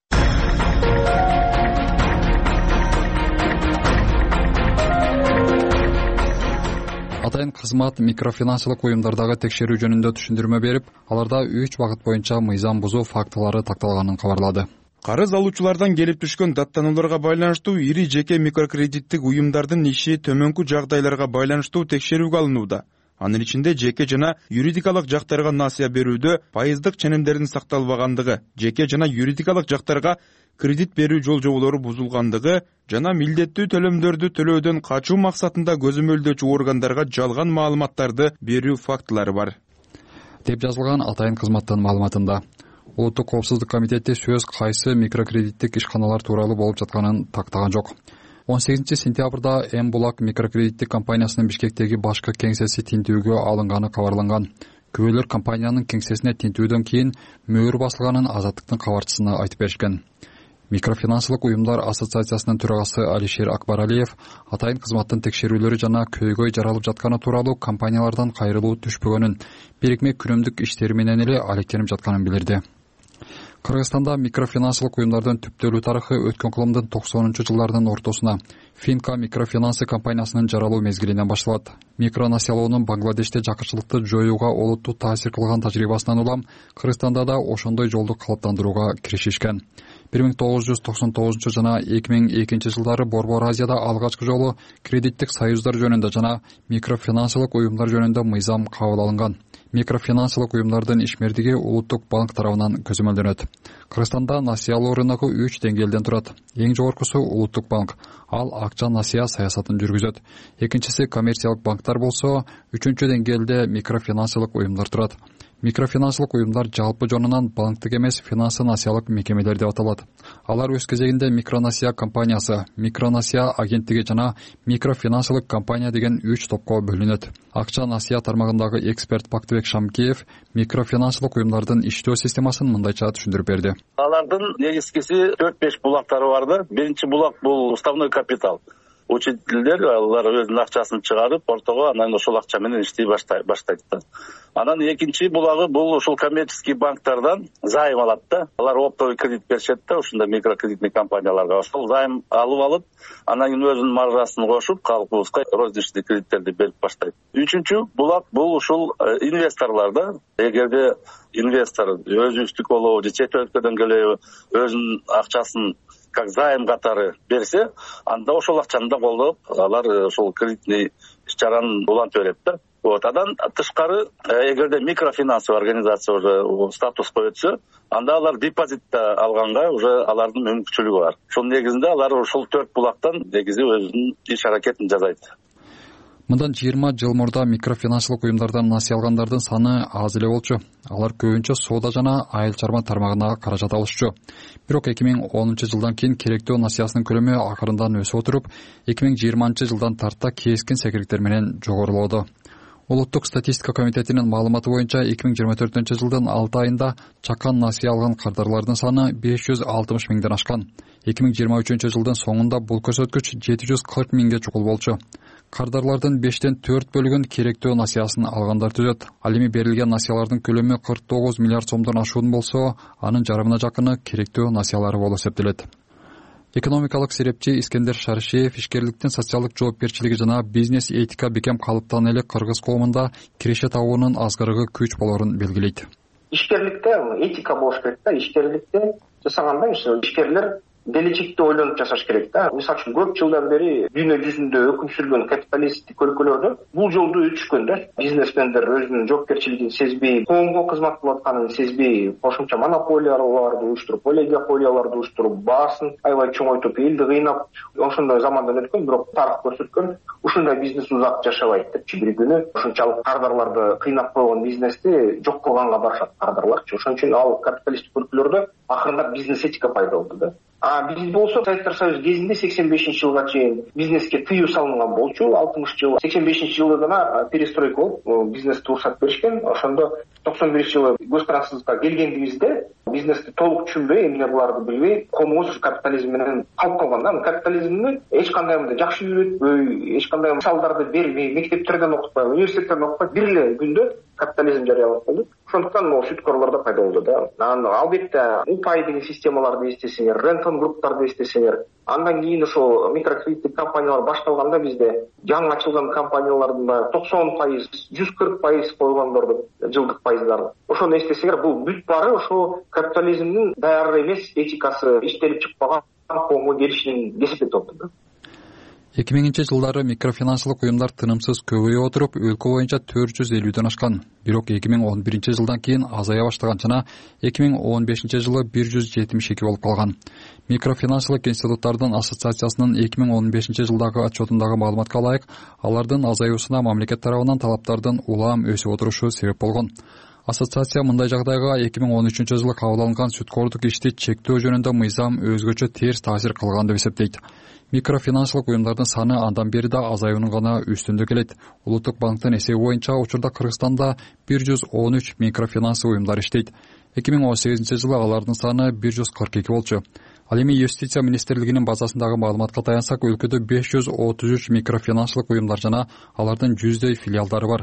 Атайын кызмат микрофинансылык уюмдардагы текшерүү жөнүндө түшүндүрмө берип, аларда үч багыт боюнча мыйзам бузуу фактылары такталганын кабарлады. Карыз алуучулардан келип түшкөн даттанууларга байланыштуу ири жеке микрокредиттик уюмдардын иши төмөнкү жагдайларга байланыштуу текшерүүгө алынууда. Анын ичинде жеке жана юридикалык жактарга насыя берүүдө пайыздык ченемдердин сакталбагандыгы, жеке жана юридикалык жактарга кредит берүү жол-жоболору бузулгандыгы жана милдеттүү төлөмдөрдү төлөөдөн качуу максатында көзөмөлдөөчү органдарга жалган маалыматтарды берүү фактылары бар, деп жазылган Атайын кызматтын маалыматында. Улуттук коопсуздук комитети сөз кайсы микрокредиттик ишканалар тууралуу болуп жатканын тактаган жок. он сегизинчи сентябрда М-Булак микрокредиттик компаниясынын Бишкектеги башкы кеңсеси тинтүүгө алынганы кабарланган. Күбөлөр компаниянын кеңсесине тинтүүдөн кийин мөөр басылганын Азаттыктын кабарчысына айтып беришкен. Микрофинансылык уюмдар ассоциациясынын төрагасы Алишер Акбаралиев Атайын кызматтын текшерүүлөрү жана көйгөй жаралып жатканы тууралуу компаниялардан кайрылуу түшпөгөнүн, бирикме күнөмдүк иштери менен эле алектенип жатканын билдирди. Кыргызстанда микрофинансылык уюмдардын түптөлүү тарыхы өткөн кылымдын токсонунчу жылдардын ортосуна Финка микрофинансы компаниясынын жаралуу мезгилинен башталат. микронасиялоонун Бангладеште жакырчылыкты жоюуга олуттуу таасир кылган тажрыйбасынан улам Кыргызстанда да ошондой жолду калыптандырууга киришишкен. бир миң тогуз жүз токсон тогузунчу жана эки миң экинчи жылдары Борбор Азияда алгачкы жолу кредиттик союздар жөнүндө жана микрофинансылык уюмдар жөнүндө мыйзам кабыл алынган. Микрофинансылык уюмдардын ишмердиги Улуттук банк тарабынан көзөмөлдөнөт. Кыргызстанда насыялоо рыногу үч деңгээлден турат. Эң жогоркусу Улуттук банк. Ал акча насыя саясатын жүргүзөт. Экинчиси коммерциялык банктар болсо, үчүнчү деңгээлде микрофинансылык уюмдар турат. Микрофинансылык уюмдар жалпы жонунан банктык эмес финансы насыялык мекемелер деп аталат. Алар өз кезегинде микронасыя компаниясы, микронасыя агенттиги жана микрофинансылык компания деген үч топко бөлүнөт. Акча насыя тармагындагы эксперт Бактыбек Шамкеев микрофинансылык уюмдардын иштөө системасын мындайча түшүндүрүп берди. Алардын негизгиси төрт беш булактары бар да. Биринчи булак бул уставной капитал. Учителдер алар өзүнүн акчасын чыгарып, ортого анан ошол акча менен иштей баштайт да. Анан экинчи булагы бул ушул коммерческий банктардан займ алат да. Алар оптовый кредит беришет да, ушундай микрокредитный компанияларга. Ошол займ алып алып, анан кийин өзүнүн маржасын кошуп, калкыбызга розничный кредиттерди берип баштайт. Үчүнчү булак бул ушул инвесторлар да. Эгерде инвестор өзүбүздүк болобу же чет өлкөдөн келеби өзүнүн акчасын как займ катары берсе, анда ошол акчаны да колдоп, алар ошол кредитный иш-чараны улантып берет да. Вот, адан тышкары, эгерде микрофинансовый организация уже статуска өтсө, анда алар депозитта алганга уже алардын мүмкүнчүлүгү бар. Ошол негизинде алар ошол төрт булактан негизи өзүнүн иш-аракетин жасайт. Мындан жыйырма жыл мурда микрофинансылык уюмдардан насыя алгандардын саны аз эле болчу. Алар көбүнчө соода жана айыл чарба тармагына каражат алышчу. Бирок эки миң онунчу жылдан кийин керектөө насыясынын көлөмү акырындан өсүп отуруп, эки миң жыйырманчы жылдан тарта кескин секириктер менен жогорулоодо. Улуттук статистика комитетинин маалыматы боюнча эки миң жыйырма төртүнчү жылдын алты айында чакан насыя алган кардарлардын саны беш жүз алтымыш миңден ашкан. эки миң жыйырма үчүнчү жылдын соңунда бул көрсөткүч жети жүз кырк миңге чукул болчу. Кардарлардын бештен төрт бөлүгүн керектөө насыясын алгандар түзөт. Ал эми берилген насыялардын көлөмү кырк тогуз миллиард сомдон ашуун болсо, анын жарымына жакыны керектөө насыялары болуп эсептелет. Экономикалык серепчи Искендер Шаршеев ишкерликтин социалдык жоопкерчилиги жана бизнес этика бекем калыптан эле кыргыз коомунда киреше табуунун азгырыгы күч болорун белгилейт. Ишкерликте этика болуш керек да. Ишкерликте жасаганда ишкерлер келечекти ойлонуп жасаш керек да. Мисалы үчүн көп жылдан бери дүйнө жүзүндө өкүм сүргөн капиталисттик өлкөлөрдө бул жолду өтүшкөн да. Бизнесмендер өзүнүн жоопкерчилигин сезбей, коомго кызмат кылып атканын сезбей, кошумча монополияларды уюштуруп, олигополияларды уюштуруп, баасын аябай чоңойтуп, элди кыйнап, ошондой замандан өткөн, бирок тарых көрсөткөн ушундай бизнес узак жашабайт депчи. Бир күнү ушунчалык кардарларды кыйнап койгон бизнести жок кылганга барышат кардарларчы. Ошон үчүн ал капиталисттик өлкөлөрдө акырындап бизнес этика пайда болду да. А биз болсо Советтер Союзу кезинде сексен бешинчи жылга чейин бизнеске тыюу салынган болчу. алтымыш жыл, сексен бешинчи жылы гана перестройка болуп, бизнести уруксат беришкен. Ошондо токсон биринчи жылы көз-карандысызга келгендибизде бизнести толук түшүнбөй, эмне буларды билбей, коомубуз капитализм менен калып калган да. Капитализмди эч кандай мындай жакшы үйрөтпөй, эч кандай мисалдарды бербей, мектептерден окутпай, университеттерден окутпай, бир эле күндө капитализм жарыялап болду. Ошондуктан могу сүткөрлөр да пайда болду да. Анан албетте упай деген системаларды эстесеңер, рентон групптарды эстесеңер, андан кийин ошол микрокредиттик компаниялар башталганда бизде жаңы ачылган компаниялардын да токсон пайыз, жүз кырк пайыз койгондордун жылдык пайыздары. Ошону эстесеңер, бул бүт баары ошол капитализмдин даяр эмес этикасы иштелип чыкпаган коомго келишинин кесепети болду да. эки миңинчи жылдары микрофинансылык уюмдар тынымсыз көбөйүп отуруп, өлкө боюнча төрт жүз элүүдөн ашкан. Бирок эки миң он биринчи жылдан кийин азая баштаган жана эки миң он бешинчи жылы бир жүз жетимиш эки болуп калган. Микрофинансылык институттардын ассоциациясынын эки миң он бешинчи жылдагы отчетундагы маалыматка ылайык, алардын азаюусуна мамлекет тарабынан талаптардын улам өсүп отурушу себеп болгон. Ассоциация мындай жагдайга эки миң он үчүнчү жылы кабыл алынган сүткордук ишти чектөө жөнүндө мыйзам өзгөчө терс таасир кылган деп эсептейт. Микрофинансылык уюмдардын саны андан бери да азаюунун гана үстүндө келет. Улуттук банктын эсеби боюнча учурда Кыргызстанда бир жүз он үч микрофинансы уюмдар иштейт. эки миң он сегизинчи жылы алардын саны бир жүз кырк эки болчу. Ал эми Юстиция министрлигинин базасындагы маалыматка таянсак, өлкөдө беш жүз отуз үч микрофинансылык уюмдар жана алардын жүздөй филиалдары бар.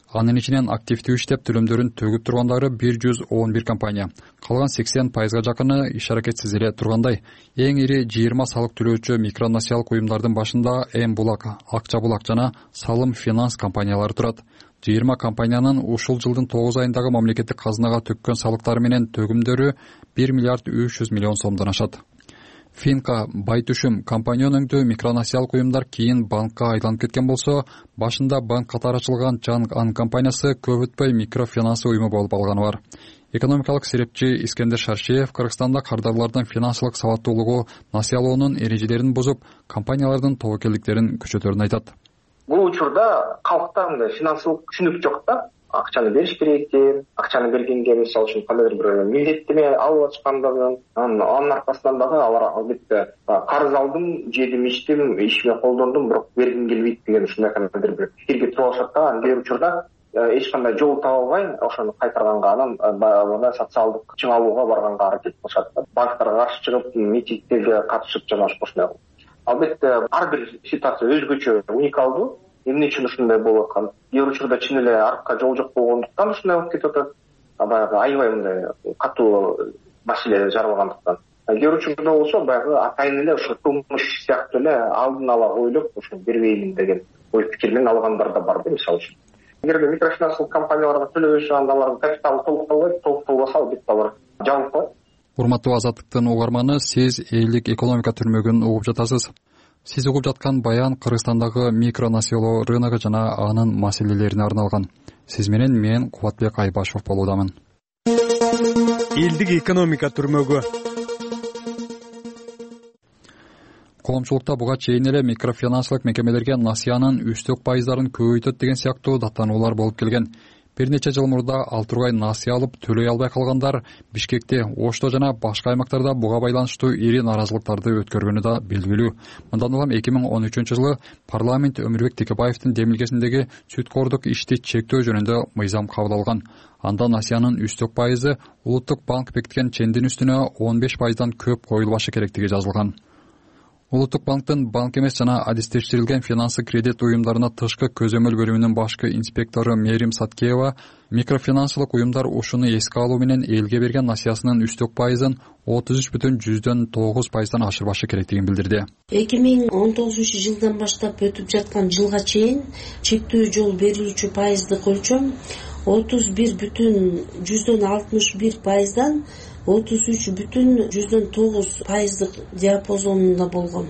Анын ичинен активдүү иштеп төлөмдөрүн төгүп тургандары бир жүз он бир компания. Калган сексен пайызга жакыны иш аракетсиз эле тургандай. Эң ири жыйырма салык төлөөчү микронасиялык уюмдардын башында М Булак, Акча Булак жана Салым Финанс компаниялары турат. жыйырма компаниянын ушул жылдын тогуз айындагы мамлекеттик казынага төккөн салыктары менен төгүмдөрү бир миллиард үч жүз миллион сомдон ашат. Финка, Байтүшүм компания өңдүү микронасиялык уюмдар кийин банкка айланып кеткен болсо, башында банк катары ачылган Чанг Ан компаниясы көп өтпөй микрофинанс уюму болуп алганы бар. Экономикалык серепчи Искендер Шаршиев Кыргызстанда кардарлардын финансылык сабаттуулугу насыялоонун эрежелерин бузуп, компаниялардын тобокелдиктерин күчөтөрүн айтат. Бул учурда калкта мындай финансылык түшүнүк жок да. Акчаны бериш керек экен, акчаны бергенге мисалы үчүн кандайдыр бир милдеттеме алып ачкандыгын, анын аркасынан дагы алар албетте карыз алдым, жедим, ичтим, ишиме колдондум, бирок бергим келбейт деген ушундай кандайдыр бир пикирге туруп алышат да. Андый учурда эч кандай жол таба албай, ошону кайтарганга, анан баягы социалдык чыңалууга барганга аракет кылышат. Банктарга каршы чыгып, митингтерге катышып жана ошондой. Албетте ар бир ситуация өзгөчө, уникалдуу. Эмне үчүн ушундай болуп аткан? Кээ бир учурда чын эле аркка жол жок болгондуктан ушундай болуп кетип атат. Баягы аябай мындай катуу маселе жаралгандыктан. Кээ бир учурда болсо баягы атайын эле ушу кылмыш сыяктуу эле алдын ала ойлоп, ушу бербеймин деген ой пикир менен алгандар да бар да, мисалы үчүн. Эгерде микрофинансылык компанияларга төлөбөйсө, анда алардын капиталы толукталбайт, толукталбаса албетте алар жабылып калат. Урматтуу Азаттыктын угарманы, сиз элдик экономика түрмөгүн угуп жатасыз. Сиз угуп жаткан баян Кыргызстандагы микронасыялоо рыногу жана анын маселелерине арналган. Сиз менен мен Кубатбек Айбашев болуудамын. Элдик экономика түрмөгү. Коомчулукта буга чейин эле микрофинансылык мекемелерге насыянын үстөк пайыздарын көбөйтөт деген сыяктуу даттануулар болуп келген. Бир нече жыл мурда ал тургай насыя алып төлөй албай калгандар Бишкекте, Ошто жана башка аймактарда буга байланыштуу ири нааразылыктарды өткөргөнү да белгилүү. Мындан улам эки миң он үчүнчү жылы парламент Өмүрбек Текебаевдин демилгесиндеги сүткордук ишти чектөө жөнүндө мыйзам кабыл алган. Анда насыянын үстөк пайызы Улуттук банк бекиткен чендин үстүнө он беш пайыздан көп коюлбашы керектиги жазылган. Улуттук банктын банк эмес жана адистештирилген финансы кредит уюмдарына тышкы көзөмөл бөлүмүнүн башкы инспектору Мерим Саткеева микрофинансылык уюмдар ушуну эске алуу менен элге берген насыясынын үстөк пайызын отуз үч бүтүн жүздөн тогуз пайыздан ашырбашы керектигин билдирди. эки миң он тогузунчу жылдан баштап өтүп жаткан жылга чейин чектөө жол берилүүчү пайыздык өлчөм отуз бир бүтүн жүздөн алтымыш бир пайыздан отуз үч бүтүн жүздөн тогуз пайыздык диапазонунда болгон.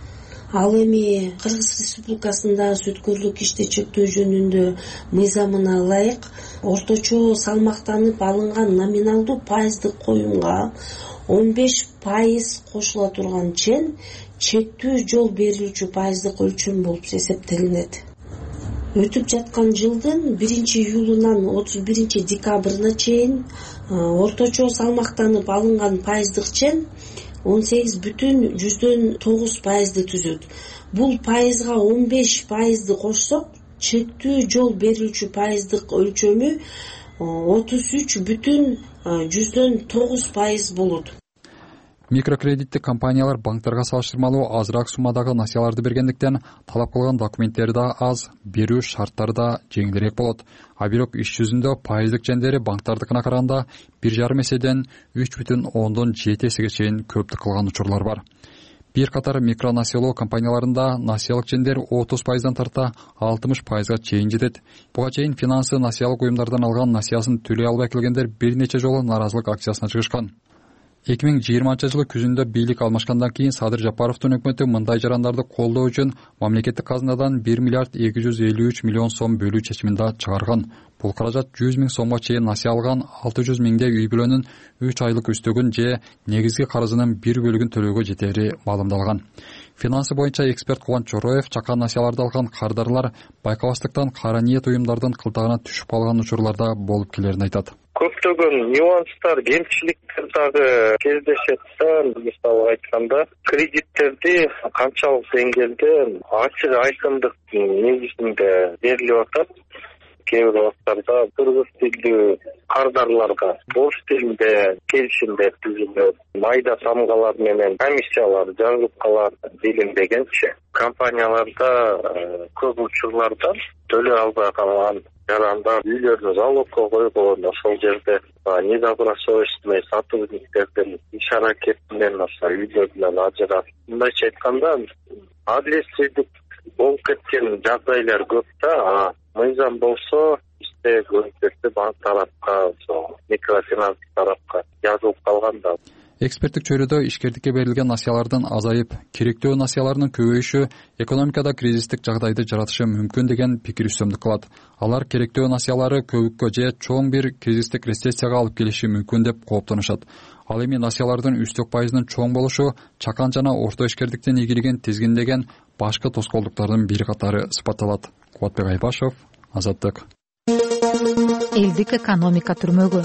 Ал эми Кыргыз Республикасындагы сүткөрлүк ишти чектөө жөнүндө мыйзамына ылайык орточо салмактанып алынган номиналдуу пайыздык коюмга он беш пайыз кошула турган чен чектөө жол берилүүчү пайыздык өлчөм болуп эсептелинет. Өтүп жаткан жылдын биринчи июлунан отуз биринчи декабрына чейин орточо салмактанып алынган пайыздык чен он сегиз бүтүн жүздөн тогуз пайызды түзөт. Бул пайызга он беш пайызды кошсок, чектөө жол берилүүчү пайыздык өлчөмү отуз үч бүтүн жүздөн тогуз пайыз болот. Микрокредиттик компаниялар банктарга салыштырмалуу азыраак суммадагы насыяларды бергендиктен талап кылган документтери да аз, берүү шарттары да жеңилирээк болот. А бирок иш жүзүндө пайыздык чендери банктардыкына караганда бир жарым эседен үч бүтүн ондон жети эсеге чейин көптүк кылган учурлар бар. Бир катар микронасыялоо компанияларында насыялык чендер отуз пайыздан тарта алтымыш пайызга чейин жетет. Буга чейин финансы насыялык уюмдардан алган насыясын төлөй албай келгендер бир нече жолу нааразылык акциясына чыгышкан. эки миң жыйырманчы жылы күзүндө бийлик алмашкандан кийин Садыр Жапаровдун өкмөтү мындай жарандарды колдоо үчүн мамлекеттик казынадан бир миллиард эки жүз элүү үч миллион сом бөлүү чечимин да чыгарган. Бул каражат жүз миң сомго чейин насыя алган алты жүз миңдей үй бүлөнүн үч айлык үстөгүн же негизги карызынын бир бөлүгүн төлөөгө жетери маалымдалган. Финансы боюнча эксперт Кубанч Чороев чакан насыяларды алган кардарлар байкабастыктан кара ниет уюмдардын кылтагына түшүп калган учурларда болуп келерин айтат. Көптөгөн нюанстар, кемчиликтер дагы кездешет да. Мисалы айтканда, кредиттерди канчалык деңгээлде ачык айкындык негизинде берилип атат. Кээ бир убактарда кыргыз тилдүү кардарларга орус тилинде келишимдер түзүлөт, майда тамгалар менен комиссиялар жазылып калат делиндегенчи. Компанияларда көп учурларда төлөй албай калган жарандар үйлөрүн залогко койгон, ошол жерде недобросовестный сотрудниктердин иш аракети менен үйлөрүнөн ажырап, мындайча айтканда адилетсиздик болуп кеткен жагдайлар көп да. Мыйзам болсо иштеги көздөктү банк тарапка, микрофинанс тарапка жазылып калган да. Эксперттик чөйрөдө ишкердикке берилген насыялардын азайып, керектөө насыялардын көбөйүшү экономикада кризистик жагдайды жаратышы мүмкүн деген пикир үстөмдүк кылат. Алар керектөө насыялары көбүккө же чоң бир кризистик рецессияга алып келиши мүмкүн деп кооптонушат. Ал эми насыялардын үстөк пайызынын чоң болушу чакан жана орто ишкердиктин ийгилигин тизгиндеген башкы тоскоолдуктардын бири катары сыпатталат. Кубатбек Айбашев, Азаттык. Элдик экономика түрмөгү.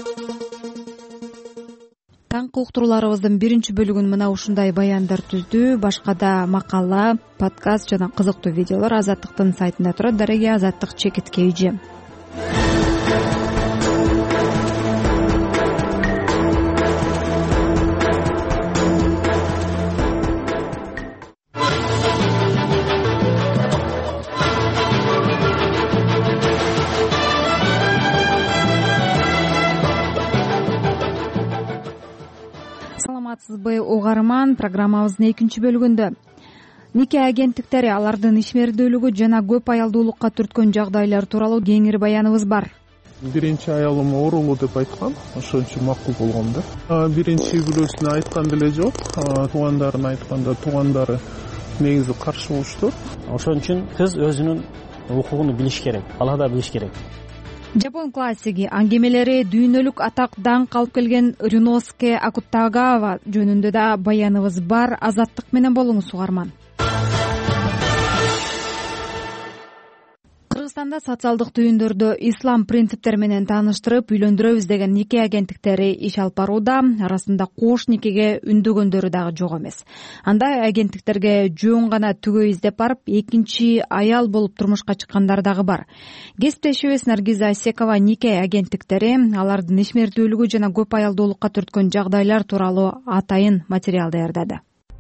Таңкы уктурууларыбыздын биринчи бөлүгүн мына ушундай баяндар түздү. Башка да макала, подкаст жана кызыктуу видеолор Азаттыктын сайтында турат. Дареге Азаттык чекитке үйжем. Угарман, программабыздын экинчи бөлүгүндө нике агенттиктери алардын ишмердүүлүгү жана көп аялдуулукка түрткөн жагдайлар тууралуу кеңири баяныбыз бар. Биринчи аялым оорулуу деп айткан, ошон үчүн макул болгом да. Биринчи үй бүлөсүнө айткан деле жок, туугандарын айтканда туугандары негизи каршы болушту. Ошон үчүн кыз өзүнүн укугун билиш керек, ала да билиш керек. Жапон классиги аңгемелери дүйнөлүк атак даңк алып келген Рюноске Акутагава жөнүндө да баяныбыз бар. Азаттык менен болуңуз угарман. Кыргызстанда социалдык түйүндөрдө ислам принциптери менен тааныштырып, үйлөндүрөбүз деген нике агенттиктери иш алып барууда. Арасында кош никеге үндөгөндөрү дагы жок эмес. Андай агенттиктерге жөн гана түгөй издеп барып, экинчи аял болуп турмушка чыккандар дагы бар. Кесиптешибиз Наргиза Асекова нике агенттиктери, алардын ишмердүүлүгү жана көп аялдуулукка түрткөн жагдайлар тууралуу атайын материал даярдады.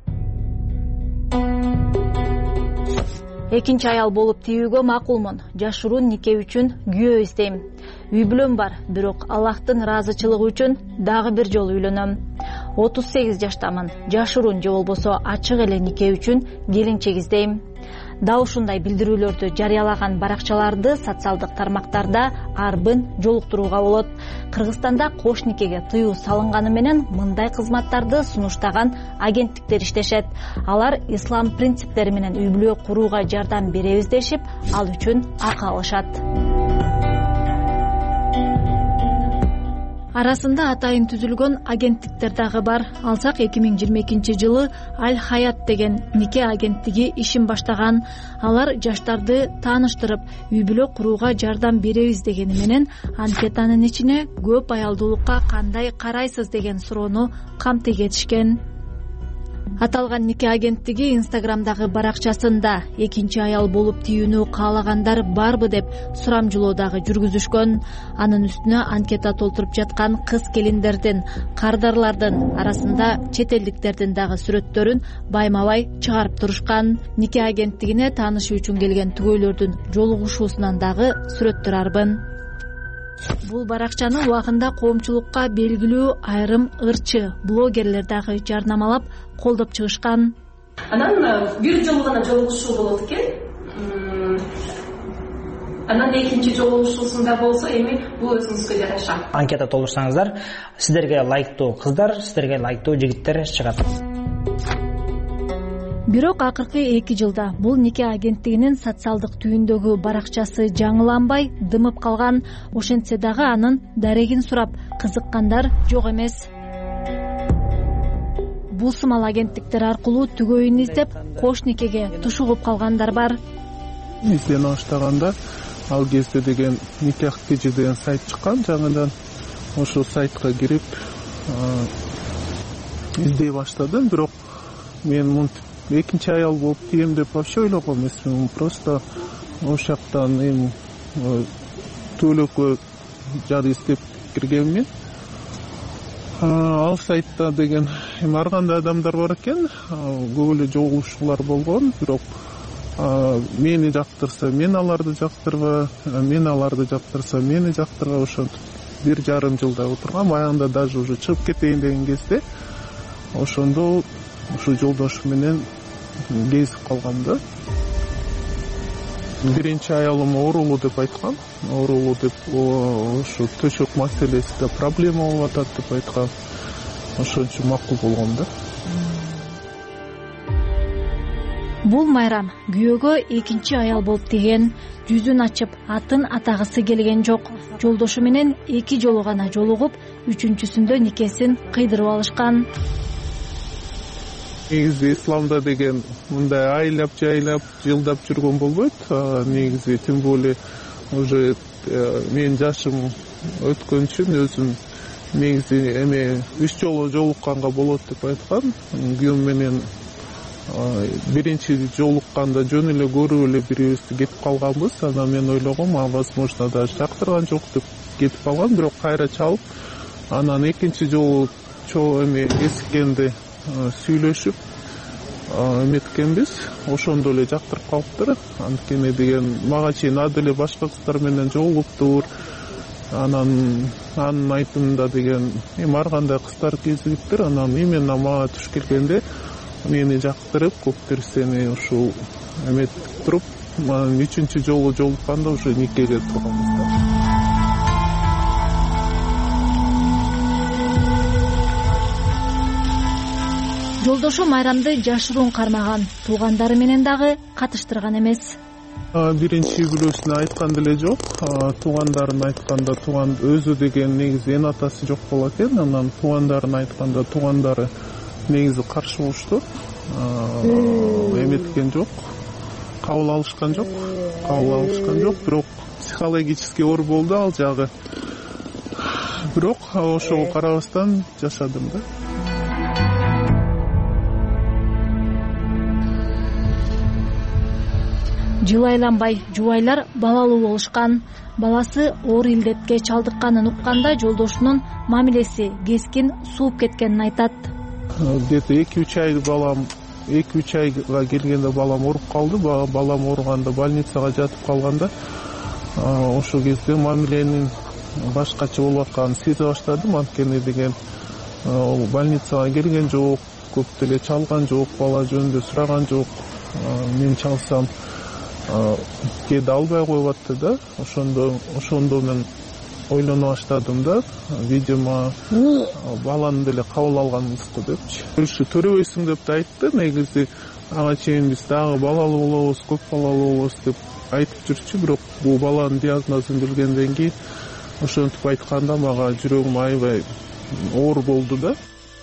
Экинчи аял болуп тийүүгө макулмун. Жашыруун нике үчүн күйөө издейм. Үй бүлөм бар, бирок Аллахтын ыраазычылыгы үчүн дагы бир жолу үйлөнөм. отуз сегиз жаштамын. Жашыруун же болбосо ачык эле нике үчүн келинчек издейм. Дал ушундай билдирүүлөрдү жарыялаган баракчаларды социалдык тармактарда арбын жолуктурууга болот. Кыргызстанда кош никеге тыюу салынганы менен мындай кызматтарды сунуштаган агенттиктер иштешет. Алар ислам принциптери менен үй бүлө курууга жардам беребиз дешип, ал үчүн акы алышат. Арасында атайын түзүлгөн агенттиктер дагы бар. Алсак эки миң жыйырма экинчи жылы Аль Хаят деген нике агенттиги ишин баштаган. Алар жаштарды тааныштырып, үй бүлө курууга жардам беребиз дегени менен анкетанын ичине көп аялдуулукка кандай карайсыз деген суроону камтый кетишкен. Аталган нике агенттиги Инстаграмдагы баракчасында экинчи аял болуп тийүүнү каалагандар барбы деп сурамжылоо дагы жүргүзүшкөн. Анын үстүнө анкета толтуруп жаткан кыз-келиндердин, кардарлардын арасында чет элдиктердин дагы сүрөттөрүн байма-бай чыгарып турушкан. Нике агенттигине таанышуу үчүн келген түгөйлөрдүн жолугушуусунан дагы сүрөттөр арбын. Бул баракчаны убагында коомчулукка белгилүү айрым ырчы блогерлер дагы жарнамалап, колдоп чыгышкан. Анан бир жолу гана жолугушуу болот экен. Анан экинчи жолугушуусунда болсо эми бул өзүңүзгө жараша. Анкета толтурсаңыздар, сиздерге лайктуу кыздар, сиздерге лайктуу жигиттер чыгат. Бирок акыркы эки жылда бул нике агенттигинин социалдык түйүндөгү баракчасы жаңыланбай, дымып калган. Ошентсе дагы анын дарегин сурап кызыккандар жок эмес. Бул сымал агенттиктер аркылуу түгөйүн издеп, кош никеге тушугуп калгандар бар. Издене баштаганда ал кезде деген никах кж деген сайт чыккан, жаңыдан ошол сайтка кирип издей баштадым. Бирок мен мунтип экинчи аял болуп тийем деп вообще ойлогон эмесмин. Просто ошол жактан эми төлөккө жар издеп киргенмин. Ал сайтта деген эми ар кандай адамдар бар экен, көп эле жолугушуулар болгон, бирок мени жактырса мен аларды жактырба, мен аларды жактырса мени жактырба, ошентип бир жарым жылдай отургам. Аягында даже уже чыгып кетейин деген кезде ошондо ушу жолдошум менен кезип калгам да. Биринчи аялым оорулуу деп айткан. Оорулуу деп ошо төшөк маселесинде проблема болуп атат деп айткан. Ошон үчүн макул болгом да. Бул Майрам күйөөгө экинчи аял болуп тийген, жүзүн ачып атын атагысы келген жок. Жолдошу менен эки жолу гана жолугуп, үчүнчүсүндө никесин кыйдырып алышкан. Негизи исламда деген мындай айлап жайлап жылдап жүргөн болбойт. Негизи тем более уже менин жашым өткөн үчүн өзүм негизи эме үч жолу жолукканга болот деп айткан. Күйөөм менен биринчи жолукканда жөн эле көрүп эле бирибизди кетип калганбыз. Анан мен ойлогом, а возможно даже жактырган жок деп кетип калган, бирок кайра чалып, анан экинчи жолу чоо эме эскенде сүйлөшүп эметкенбиз. Ошондо эле жактырып калыптыр. Анткени деген мага чейин ады эле башка кыздар менен жолугуптур. Анан анын айтымында деген эми ар кандай кыздар кезигиптир. Анан именно мага туш келгенде мени жактырып, көп нерсени ушул эметип туруп, анан үчүнчү жолу жолукканда уже никеге турганбыз да. Жолдошу Майрамды жашыруун кармаган, туугандары менен дагы катыштырган эмес. Биринчи күлөөсүнө айткан деле жок. Туугандарын айтканда тууган өзү деген негизи эн атасы жок болот экен. Анан туугандарын айтканда туугандары негизи каршы болушту. Эметкен жок, кабыл алышкан жок, кабыл алышкан жок. Бирок психологический оор болду ал жагы. Бирок ошого карабастан жашадым да. Жыл айланбай жубайлар балалуу болушкан. Баласы оор илдетке чалдыкканын укканда жолдошунун мамилеси кескин сууп кеткенин айтат. Где-то эки үч ай балам, эки үч айга келгенде балам ооруп калды. Балам ооруганда больницага жатып калганда ошол кезде мамиленин башкача болуп атканын сезе баштадым. Анткени деген больницага келген жок, көп деле чалган жок, бала жөнүндө сураган жок. Мен чалсам кээде албай коюп атты да. Ошондо ошондо мен ойлоно баштадым да, видимо баланы деле кабыл алганбызды депчи. Ушу төрөбөйсүң деп да айтты. Негизи ага чейин биз дагы балалуу болобуз, көп балалуу болобуз деп айтып жүрчү. Бирок бул баланын диагнозун билгенден кийин ошентип айтканда мага жүрөгүм аябай оор болду да.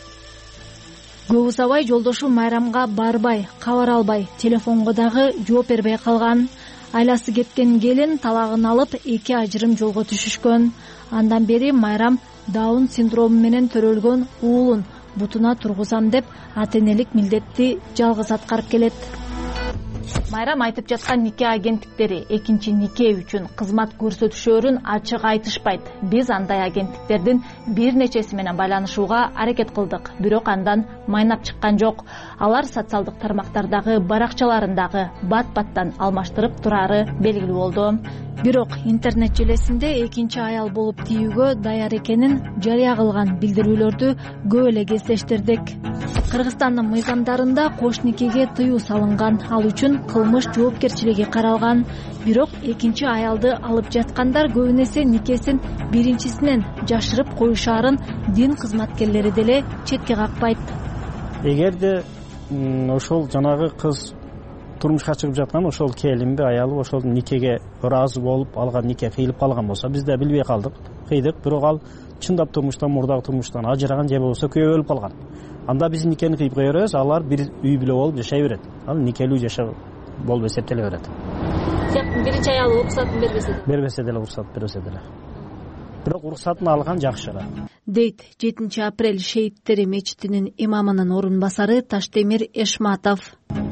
Көп узабай жолдошу Майрамга барбай, кабар албай, телефонго дагы жооп бербей калган. Айласы кеткен келин талагын алып, эки ажырым жолго түшүшкөн. Андан бери Майрам Даун синдрому менен төрөлгөн уулун бутуна тургузам деп ата-энелик милдетти жалгыз аткарып келет. Майрам айтып жаткан нике агенттиктери экинчи нике үчүн кызмат көрсөтүшөрүн ачык айтышпайт. Биз андай агенттиктердин бир нечеси менен байланышууга аракет кылдык, бирок андан майнап чыккан жок. Алар социалдык тармактардагы баракчаларындагы бат-баттан алмаштырып турары белгилүү болду. Бирок интернет желесинде экинчи аял болуп тийүүгө даяр экенин жарыя кылган билдирүүлөрдү көп эле кездештирдик. Кыргызстандын мыйзамдарында кош никеге тыюу салынган, ал үчүн кылмыш жоопкерчилиги каралган. Бирок экинчи аялды алып жаткандар көбүн эсе никесин биринчисинен жашырып коюшаарын дин кызматкерлери деле четке какпайт. Эгерде ошол жанагы кыз турмушка чыгып жаткан ошол келинби, аялы ошол никеге ыраазы болуп алган, нике кыйылып калган болсо, биз да билбей калдык, кыйдык, бирок ал чындап турмуштан, мурдагы турмуштан ажыраган же болбосо күйөө өлүп калган. Анда биз никени кыйып кое беребиз, алар бир үй бүлө болуп жашай берет. Ал никелүү жашоо болуп эсептеле берет. Сияктын биринчи аялы уруксатын бербесе деле. Бербесе деле, уруксат бербесе деле. Бирок уруксатын алган жакшыраак. Дейт жетинчи апрель шейиттери мечитинин имамынын орун басары Таштемир Эшматов.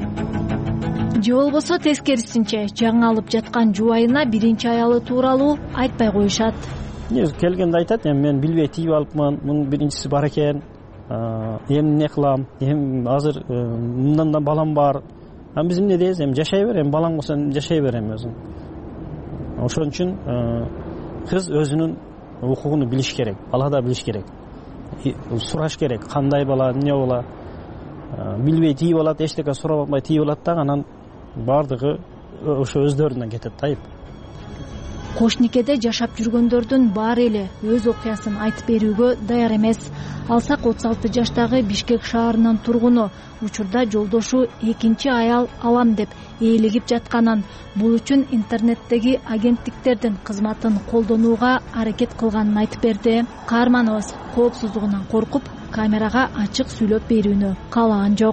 Же болбосо тескерисинче жаңы алып жаткан жубайына биринчи аялы тууралуу айтпай коюшат. Келгенде айтат, эми мен билбей тийип алыпмын, мунун биринчиси бар экен, эми эмне кылам, эми азыр мындан да балам бар, анан биз эмне дейбиз, эми жашай бер, эми балаң болсо жашай бер эми өзүң. Ошон үчүн кыз өзүнүн укугун билиш керек, бала да билиш керек, сураш керек, кандай бала, эмне бала, билбей тийип алат, эчтеке сурап албай тийип алат да, анан баардыгы ошо өздөрүнөн кетет да айып. Кош никеде жашап жүргөндөрдүн баары эле өз окуясын айтып берүүгө даяр эмес. Алсак отуз алты жаштагы Бишкек шаарынын тургуну учурда жолдошу экинчи аял алам деп ээлигип жатканын, бул үчүн интернеттеги агенттиктердин кызматын колдонууга аракет кылганын айтып берди. Каарманыбыз коопсуздугунан коркуп, камерага ачык сүйлөп берүүнү каалаган жок.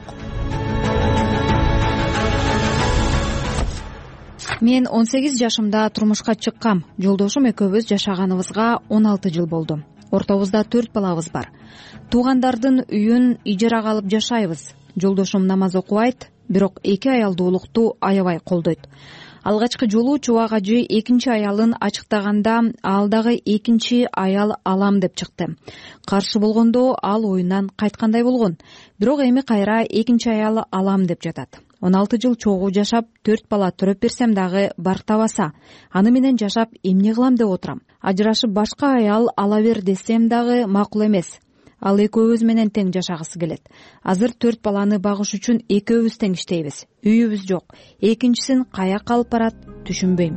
Мен он сегиз жашымда турмушка чыккам. Жолдошум экөөбүз жашаганыбызга он алты жыл болду. Ортобузда төрт балабыз бар. Туугандардын үйүн ижарага алып жашайбыз. Жолдошум намаз окубайт, бирок эки аялдуулукту аябай колдойт. Алгачкы жолу Чубак ажы экинчи аялын ачыктаганда ал дагы экинчи аял алам деп чыкты. Каршы болгондо ал оюнан кайткандай болгон. Бирок эми кайра экинчи аял алам деп жатат. он алты жыл чогуу жашап, төрт бала төрөп берсем дагы барктабаса, аны менен жашап эмне кылам деп отурам. Ажырашып башка аял ала бер десем дагы макул эмес. Ал экөөбүз менен тең жашагысы келет. Азыр төрт баланы багыш үчүн экөөбүз тең иштейбиз. Үйүбүз жок. Экинчисин каяка алып барат, түшүнбөйм.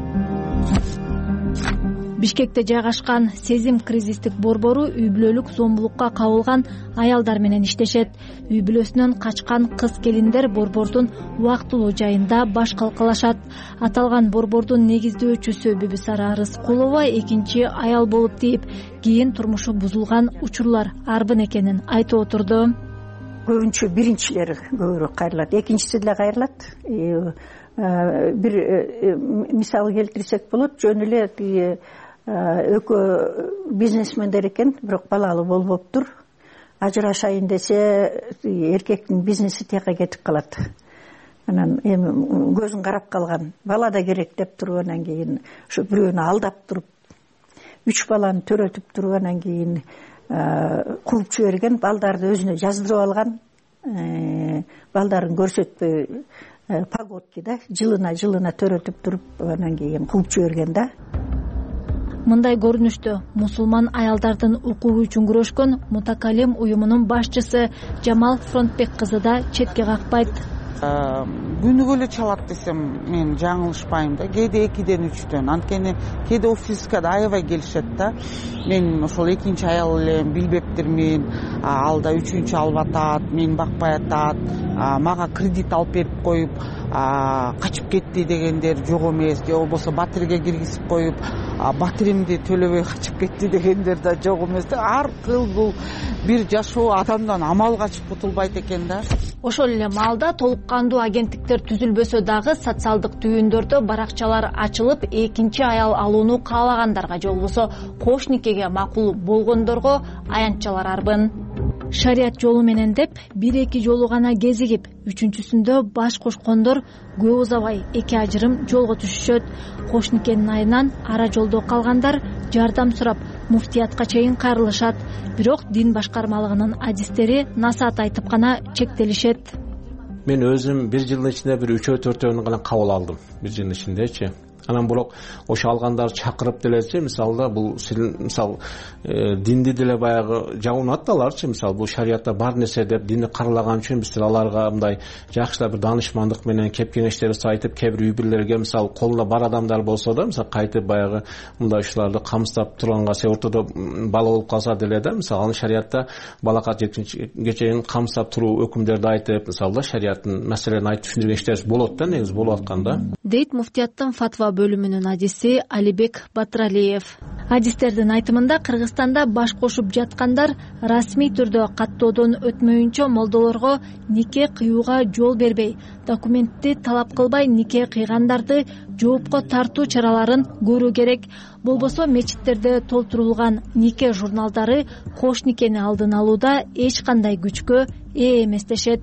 Бишкекте жайгашкан Сезим кризистик борбору үй бүлөлүк зомбулукка кабылган аялдар менен иштешет. Үй бүлөсүнөн качкан кыз келиндер борбордун убактылуу жайында баш калкалашат. Аталган борбордун негиздөөчүсү Бибисара Рыскулова экинчи аял болуп тийип, кийин турмушу бузулган учурлар арбын экенин айтып отурду. Көбүнчө биринчилери көбүрөөк кайрылат, экинчиси деле кайрылат. Бир мисал келтирсек болот, жөн эле экөө бизнесмендер экен, бирок балалуу болбоптур. Ажырашайын десе, эркектин бизнеси тияка кетип калат. Анан эми көзүн карап калган, бала да керек деп туруп, анан кийин ошо бирөөнү алдап туруп, үч баланы төрөтүп туруп, анан кийин кууп жиберген, балдарды өзүнө жаздырып алган, балдарын көрсөтпөй погодки да, жылына жылына төрөтүп туруп, анан кийин кууп жиберген да. Мындай көрүнүштө мусулман аялдардын укугу үчүн күрөшкөн Мутакалим уюмунун башчысы Жамал Фронтбек кызы да четке какпайт. Күнүгө эле чалат десем мен жаңылышпайм да, кээде экиден үчтөн, анткени кээде офиска да аябай келишет да. Мен ошол экинчи аял элем, билбептирмин, ал да үчүнчү алып атат, мен бакпай атат, мага кредит алып берип коюп качып кетти дегендер жок эмес, же болбосо батирге киргизип коюп батиримди төлөбөй качып кетти дегендер да жок эмес да. Ар кыл бул бир жашоо адамдан амал качып кутулбайт экен да. Ошол эле маалда толук кандуу агенттиктер түзүлбөсө дагы социалдык түйүндөрдө баракчалар ачылып, экинчи аял алууну каалагандарга же болбосо кош никеге макул болгондорго аянтчалар арбын. Шарият жолу менен деп бир эки жолу гана кезигип, үчүнчүсүндө баш кошкондор көп узабай эки ажырым жолго түшүшөт. Кош никенин айынан ара жолдо калгандар жардам сурап муфтиятка чейин кайрылышат. Бирок дин башкармалыгынын адистери насаат айтып гана чектелишет. Мен өзүм бир жылдын ичинде бир үчөө төртөөнү гана кабыл алдым, бир жылдын ичиндечи. Анан бирок ошо алгандарды чакырып делечи, мисалда бул мисал динди деле баягы жагынат аларчы, мисал бул шариятта бар нерсе деп динди каралаган үчүн биз аларга мындай жакшылап бир данышмандык менен кеп кеңештерди айтып, кээ бир үй бүлөлөргө мисал колунда бар адамдар болсо да, мисал кайтып баягы мындай ушуларды камсыздап турганга, се ортодо бала болуп калса деле да, мисал аны шариятта балага жеткенче чейин камсыздап туруу өкүмдөрдү айтып, мисалда шариаттын маселелерин айтып түшүндүргөн иштер болот да, негизи болуп атканда. Дейт муфтияттын фатва бөлүмүнүн адиси Алибек Батыралиев. Адистердин айтымында Кыргызстанда баш кошуп жаткандар расмий түрдө каттоодон өтмөйүнчө молдолорго нике кыюуга жол бербей, документти талап кылбай нике кыйгандарды жоопко тартуу чараларын көрүү керек. Болбосо мечиттерде толтурулган нике журналдары кош никени алдын алууда эч кандай күчкө ээ эмес дешет.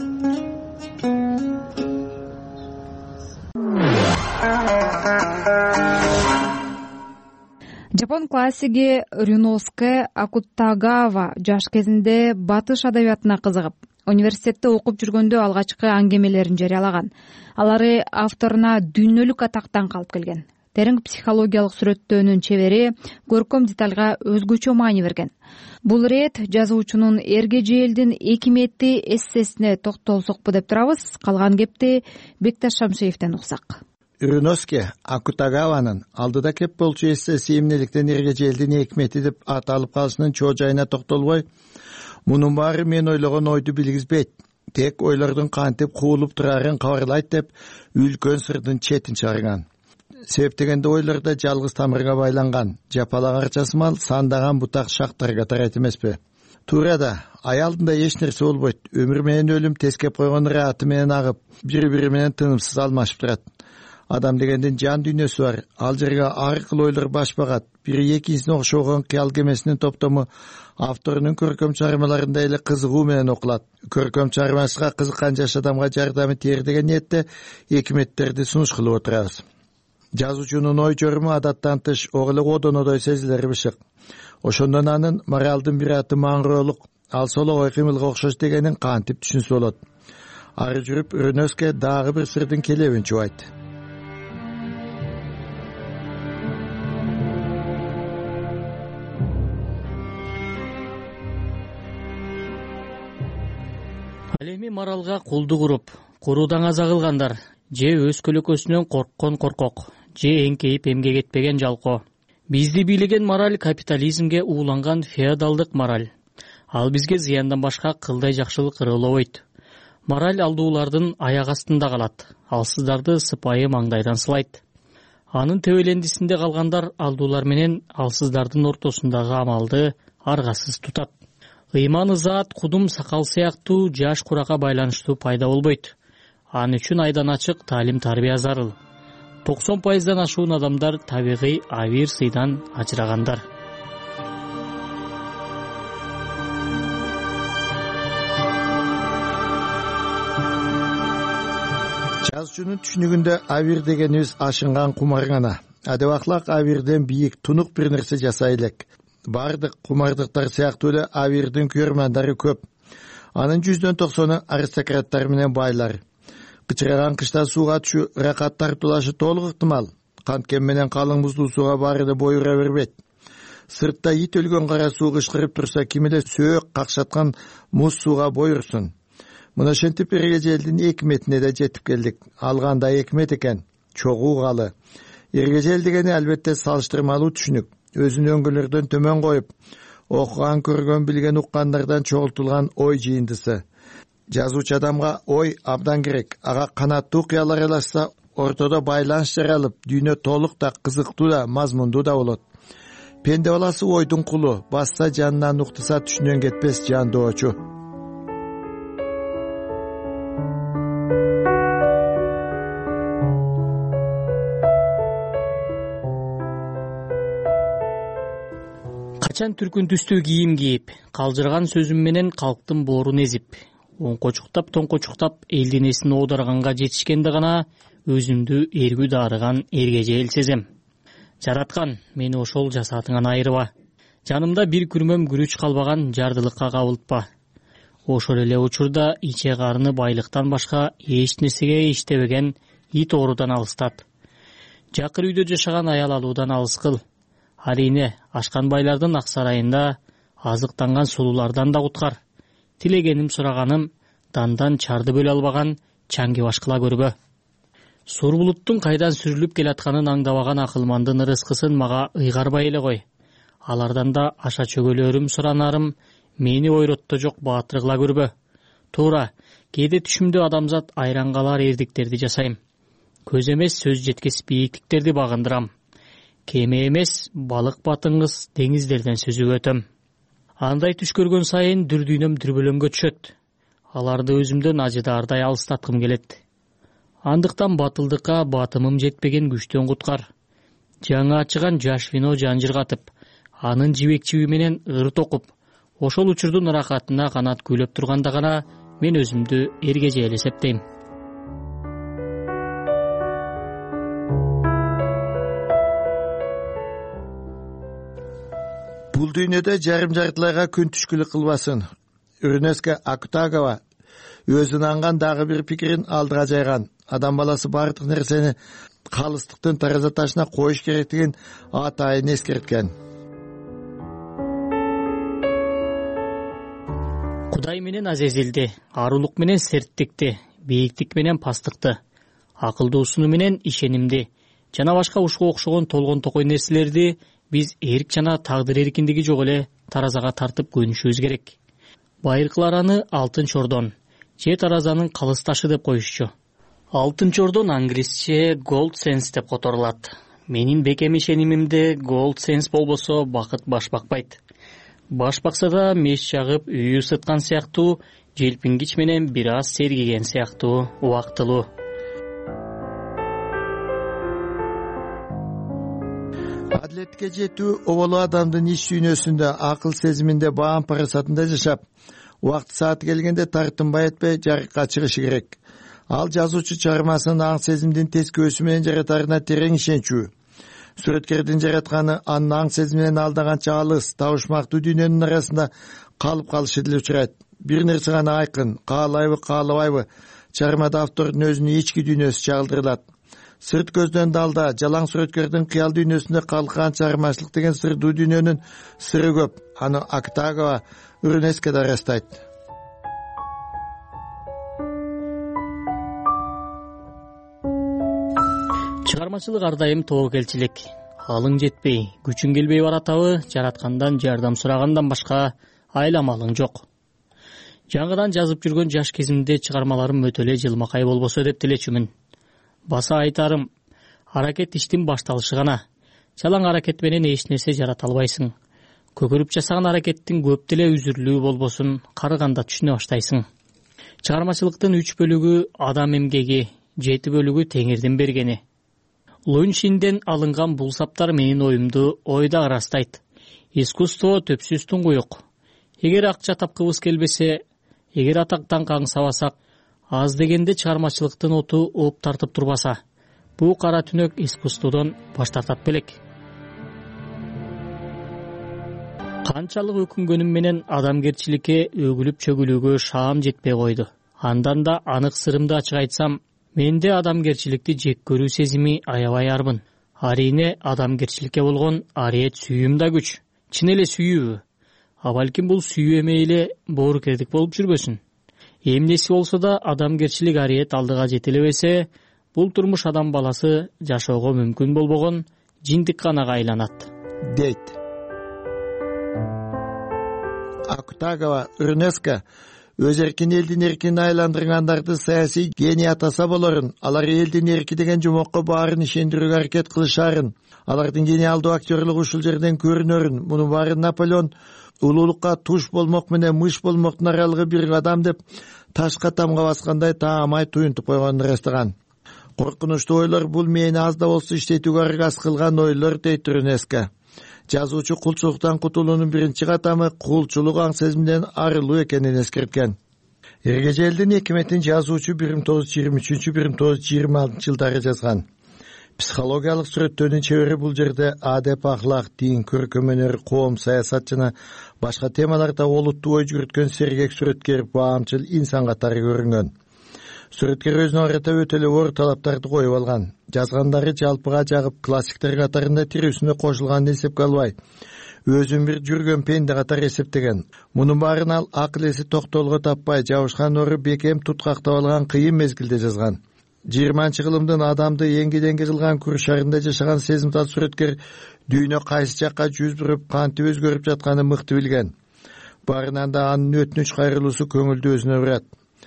Жапон классиги Рюноске Акутагава жаш кезинде батыш адабиятына кызыгып, университетте окуп жүргөндө алгачкы аңгемелерин жарыялаган. Алары авторуна дүйнөлүк атактан калып келген. Терең психологиялык сүрөттөөнүн чебери көркөм детальга өзгөчө маани берген. Бул ирет жазуучунун Эргежээлдин экимети эссесине токтолсокпу деп турабыз. Калган кепти Бекташ Шамшиевден уксак. Рюноске Акутагаванын алдыда кеп болчу эссеси эмнеликтен Эргежээлдин экимети деп аталып калышынын чоо жайына токтолбой, мунун баары мен ойлогон ойду билгизбейт, тек ойлордун кантип куулуп турарын кабарлайт деп үлкөн сырдын четин чыгарган. Себеп дегенде ойлордо жалгыз тамырга байланган, жапалак арчасымал сандаган бутак шактарга тарайт эмеспи. Туура да, аялдында эч нерсе болбойт. Өмүр менен өлүм тескеп койгон рааты менен агып, бири-бири менен тынымсыз алмашып турат. Адам дегендин жан дүйнөсү бар. Ал жерге ар кыл ойлор баш багат. Бири экинчисине окшогон кыял кемесинин топтому авторунун көркөм чыгармаларында эле кызыгуу менен окулат. Көркөм чыгармасына кызыккан жаш адамга жардамы тиер деген ниетте экиметтерди сунуш кылып отурабыз. Жазуучунун ой жоруму адаттан тыш ок эле одонодой сезилери бышык. Ошондон анын моралдын бир аты маңгыроолук, ал сол ой кыймылга окшош дегенин кантип түшүнсө болот. Ары жүрүп Рюноске дагы бир сырдын келебин чубайт. Ал эми моралга кулдук уруп, куруудан аза кылгандар, же өз көлөкөсүнөн корккон коркок, же эңкейип эмгек этпеген жалко. Бизди бийлеген мораль капитализмге ууланган феодалдык мораль. Ал бизге зыяндан башка кылдай жакшылык ырылабойт. Мораль алдуулардын аяк астында калат, алсыздарды сыпайы маңдайдан сылайт. Анын төбөлендисинде калгандар алдуулар менен алсыздардын ортосундагы амалды аргасыз тутат. Ыйман ызаат, кудум сакал сыяктуу жаш куракка байланыштуу пайда болбойт. Ан үчүн айдан ачык таалим тарбия зарыл. токсон пайыздан ашуун адамдар табигый авир сыйдан ажырагандар. Жазуучунун түшүнүгүндө авир дегенибиз ашынган кумар гана. Адабаклак авирден бийик, тунук бир нерсе жасай элек. Бардык кумардыктар сыяктуу эле авирдин көрмандары көп. Анын жүздөн токсону аристократтар менен байлар. Кычыраган кышта сууга түшүү, ракат тартуулашы толук ыктымал. Канткем менен калың муздуу сууга баары да бойура бербейт. Сыртта ит өлгөн кара суу кышкырып турса, ким эле сөөк какшаткан муз сууга бойурсун. Мына ошентип Эргежээлдин экиметине да жетип келдик. Алганда экимет экен, чогуу калы. Эргежел дегени албетте салыштырмалуу түшүнүк. Өзүн өңгөлөрдөн төмөн коюп, окуган, көргөн, билген, уккандардан чогултулган ой жыйындысы. Жазуучу адамга ой абдан керек. Ага канаттуу кыял аралашса, ортодо байланыш жаралып, дүйнө толук да, кызыктуу да, мазмундуу да болот. Пенде баласы ойдун кулу, басса жанынан, уктаса түшүнөн кетпес жандоочу. Качан түркүн түстүү кийим кийип, калжыраган сөзүм менен калктын боорун эзип, оңкочуктап тоңкочуктап элдин эсин оодарганга жетишкенде гана өзүмдү эргүү даарыган Эргежел сезем. Жараткан, мени ошол жасаатыңан айырба. Жанымда бир күрмөм күрүч калбаган жардылыкка кабылтпа. Ошол эле учурда иче карыны байлыктан башка эч нерсеге иштебеген ит оорудан алыстат. Жакыр үйдө жашаган аял алуудан алыс кыл. Арине, ашкан байлардын ак сарайында азыктанган сулуулардан да куткар. Тилегеним сураганым, дандан чарды бөлө албаган чаңги башкыла көрбө. Сур булуттун кайдан сүрүлүп келатканын аңдабаган акылмандын ырыскысын мага ыйгарбай эле кой. Алардан да аша чөгөлөрүм суранарым мени ойротто жок баатыр кыла көрбө. Туура, кээде түшүмдө адамзат айран калар эрдиктерди жасайм. Көз эмес сөз жеткис бийиктиктерди багындырам. Кеме эмес балык батыңыз деңиздерден сүзүп өтөм. Андай түш көргөн сайын дүрдүйнөм дүрбөлөнгө түшөт. Аларды өзүмдөн ажыдаардай алыстаткым келет. Андыктан батылдыкка батымым жетпеген күчтөн куткар. Жаңы ачыган жаш вино жанжыргатып, анын жибекчиби менен ыр токуп, ошол учурдун ыракатына канат күйлөп турганда гана мен өзүмдү Эргежел эсептейм. Бул дүйнөдө жарым жартылайга күн түшкүлүк кылбасын. Рюноске Акутагава өзүн анган дагы бир пикирин алдыга жайган. Адам баласы бардык нерсени калыстыктын тараза ташына коюш керектигин атайын эскерткен. Кудай менен азезилди, арулук менен серттикти, бийиктик менен пастыкты, акылдуусуну менен ишенимди жана башка ушуга окшогон толгон токой нерселерди биз эрк жана тагдыр эркиндиги жок эле таразага тартып көнүшүбүз керек. Байыркылар аны алтын чордон же таразанын калыс ташы деп коюшчу. Алтын чордон англисче gold sense деп которулат. Менин бекем ишенимимде gold sense болбосо бакыт баш бакпайт. Баш бакса да меш жагып үй ысыткан сыяктуу, желпингич менен бир аз сергиген сыяктуу убактылуу. Адилетке жетүү оболу адамдын иш дүйнөсүндө акыл сезиминде баам парасатында жашап, убакыт сааты келгенде тартынбай этпей жарыкка чыгышы керек. Ал жазуучу чыгармасынын аң сезимдин тескөөсү менен жаратарына терең ишенчүү. Сүрөткердин жаратканы анын аң сезиминен алдаганча алыс, табышмактуу дүйнөнүн арасында калып калышы деле учурайт. Бир нерсе гана айкын, каалайбы каалабайбы, чыгармада автордун өзүнүн ички дүйнөсү чагылдырылат. Сырт көздөн далда, жалаң сүрөткердин кыял дүйнөсүндө калкан чыгармачылык деген сырдуу дүйнөнүн сыры көп. Аны Актагова Юнеско да ырастайт. Чыгармачылык ар дайым тобокелчилик. Алың жетпей, күчүң келбей баратабы, жараткандан жардам сурагандан башка айламалың жок. Жаңыдан жазып жүргөн жаш кезимде чыгармаларым өтө эле жылмакай болбосо деп тилечүмүн. Баса айтарым, аракет иштин башталышы гана. Жалаң аракет менен эч нерсе жарата албайсың. Көкөрүп жасаган аракеттин көп деле үзүрлүү болбосун карыганда түшүнө баштайсың. Чыгармачылыктын үч бөлүгү адам эмгеги, жети бөлүгү Теңирдин бергени. Луншинден алынган бул саптар менин оюмду ойда ырастайт. Искусство төпсүз туңгуюк. Эгер акча тапкыбыз келбесе, эгер атактан каңсабасак, аз дегенде чыгармачылыктын оту ооп тартып турбаса, бул кара түнөк искусстводон баш тартат белек. Канчалык өкүнгөнүм менен адамгерчиликке өгүлүп чөгүлүүгө шаам жетпей койду. Андан да анык сырымды ачык айтсам, менде адамгерчиликти жек көрүү сезими аябай арбын. Арине адамгерчиликке болгон ариет сүйүүм да күч. Чын эле сүйүүбү? А балким бул сүйүү эмей эле боорукердик болуп жүрбөсүн. Эмнеси болсо да адамгерчилик ариет алдыга жете элебесе, бул турмуш адам баласы жашоого мүмкүн болбогон жиндик канага айланат, дейт. Актагова Юнеско өз эркин элдин эркин айландыргандарды саясий гений атаса болорун, алар элдин эрки деген жомокко баарын ишендирүүгө аракет кылышарын, алардын гениалдуу актерлугу ушул жерден көрүнөрүн. Мунун баары Наполеон улуулукка туш болмок менен мыш болмоктун аралыгы бир адам деп ташка тамга баскандай таамай туюнтуп койгонун ырастаган. Коркунучтуу ойлор бул мени аз да болсо иштетүүгө аргас кылган ойлор, дейт Юнеско. Жазуучу кулчулуктан кутулуунун биринчи катамы кулчулук аң сезимден арылуу экенин эскерткен. Эргежелдин экиметин жазуучу бир миң тогуз жүз жыйырма үчүнчү бир миң тогуз жүз жыйырма алтынчы жылдары жазган. Психологиялык сүрөттөөнүн чебери бул жерде адеп, ахлак, дин, көркөм өнөр, коом, саясат жана башка темаларда олуттуу ой жүгүрткөн сергек сүрөткер, баамчыл инсан катары көрүнгөн. Сүрөткер өзүнө карата өтө эле оор талаптарды коюп алган. Жазгандары жалпыга жагып, классиктер катарында тирүүсүнө кошулганын эсепке албай, өзүн бир жүргөн пенде катары эсептеген. Мунун баарын ал акыл эси токтоолго таппай, жабышкан ору бекем туткактап алган кыйын мезгилде жазган. жыйырманчы кылымдын адамды эңги-деңги кылган күр шарында жашаган сезимтал сүрөткер дүйнө кайсы жакка жүз буруп, кантип өзгөрүп жатканын мыкты билген. Баарынан да анын өтүнүч кайрылуусу көңүлдү өзүнө бурат.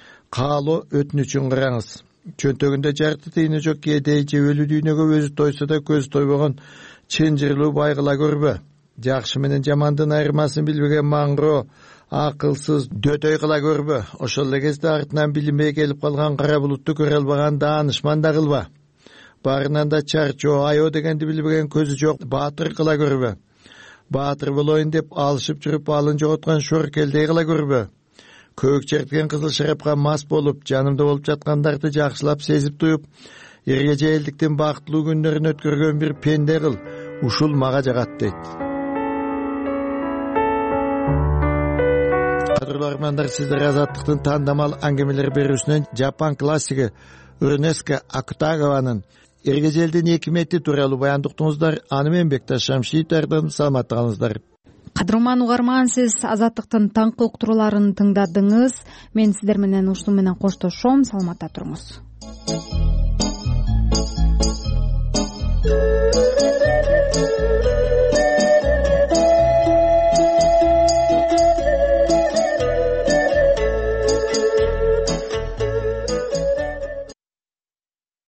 Каалоо өтүнүчүн караңыз. Чөнтөгүндө жарты тыйыны жок кээде же өлү дүйнөгө өзү тойсо да көзү тойбогон чынжырлуу байгыла көрбө. Жакшы менен жамандын айырмасын билбеген маңгыроо, акылсыз дөтөй кыла көрбө. Ошол эле кезде артынан билинбей келип калган кара булутту көрө албаган даанышман да кылба. Баарынан да чарчоо, айоо дегенди билбеген көзү жок баатыр кыла көрбө. Баатыр болоюн деп алышып жүрүп алын жоготкон шоркелдей кыла көрбө. Көк черткен кызыл шарапка мас болуп, жанымда болуп жаткандарды жакшылап сезип туюп, эргежээлдиктин бактылуу күндөрүн өткөргөн бир пенде кыл. Ушул мага жагат, дейт. кадырлуу армандар, сиздер Азаттыктын тандамал аңгемелер берүүсүнөн Жапан классиги Урнеска Акутагаванын эргежелдин эки мети тууралуу баянды уктуңуздар. Аны менен Бекташ Шамшитовдон саламатта калыңыздар. Кадырман угарман, сиз Азаттыктын таңкы уктурууларын тыңдадыңыз. Мен сиздер менен ушуну менен коштошом. Саламатта туруңуз.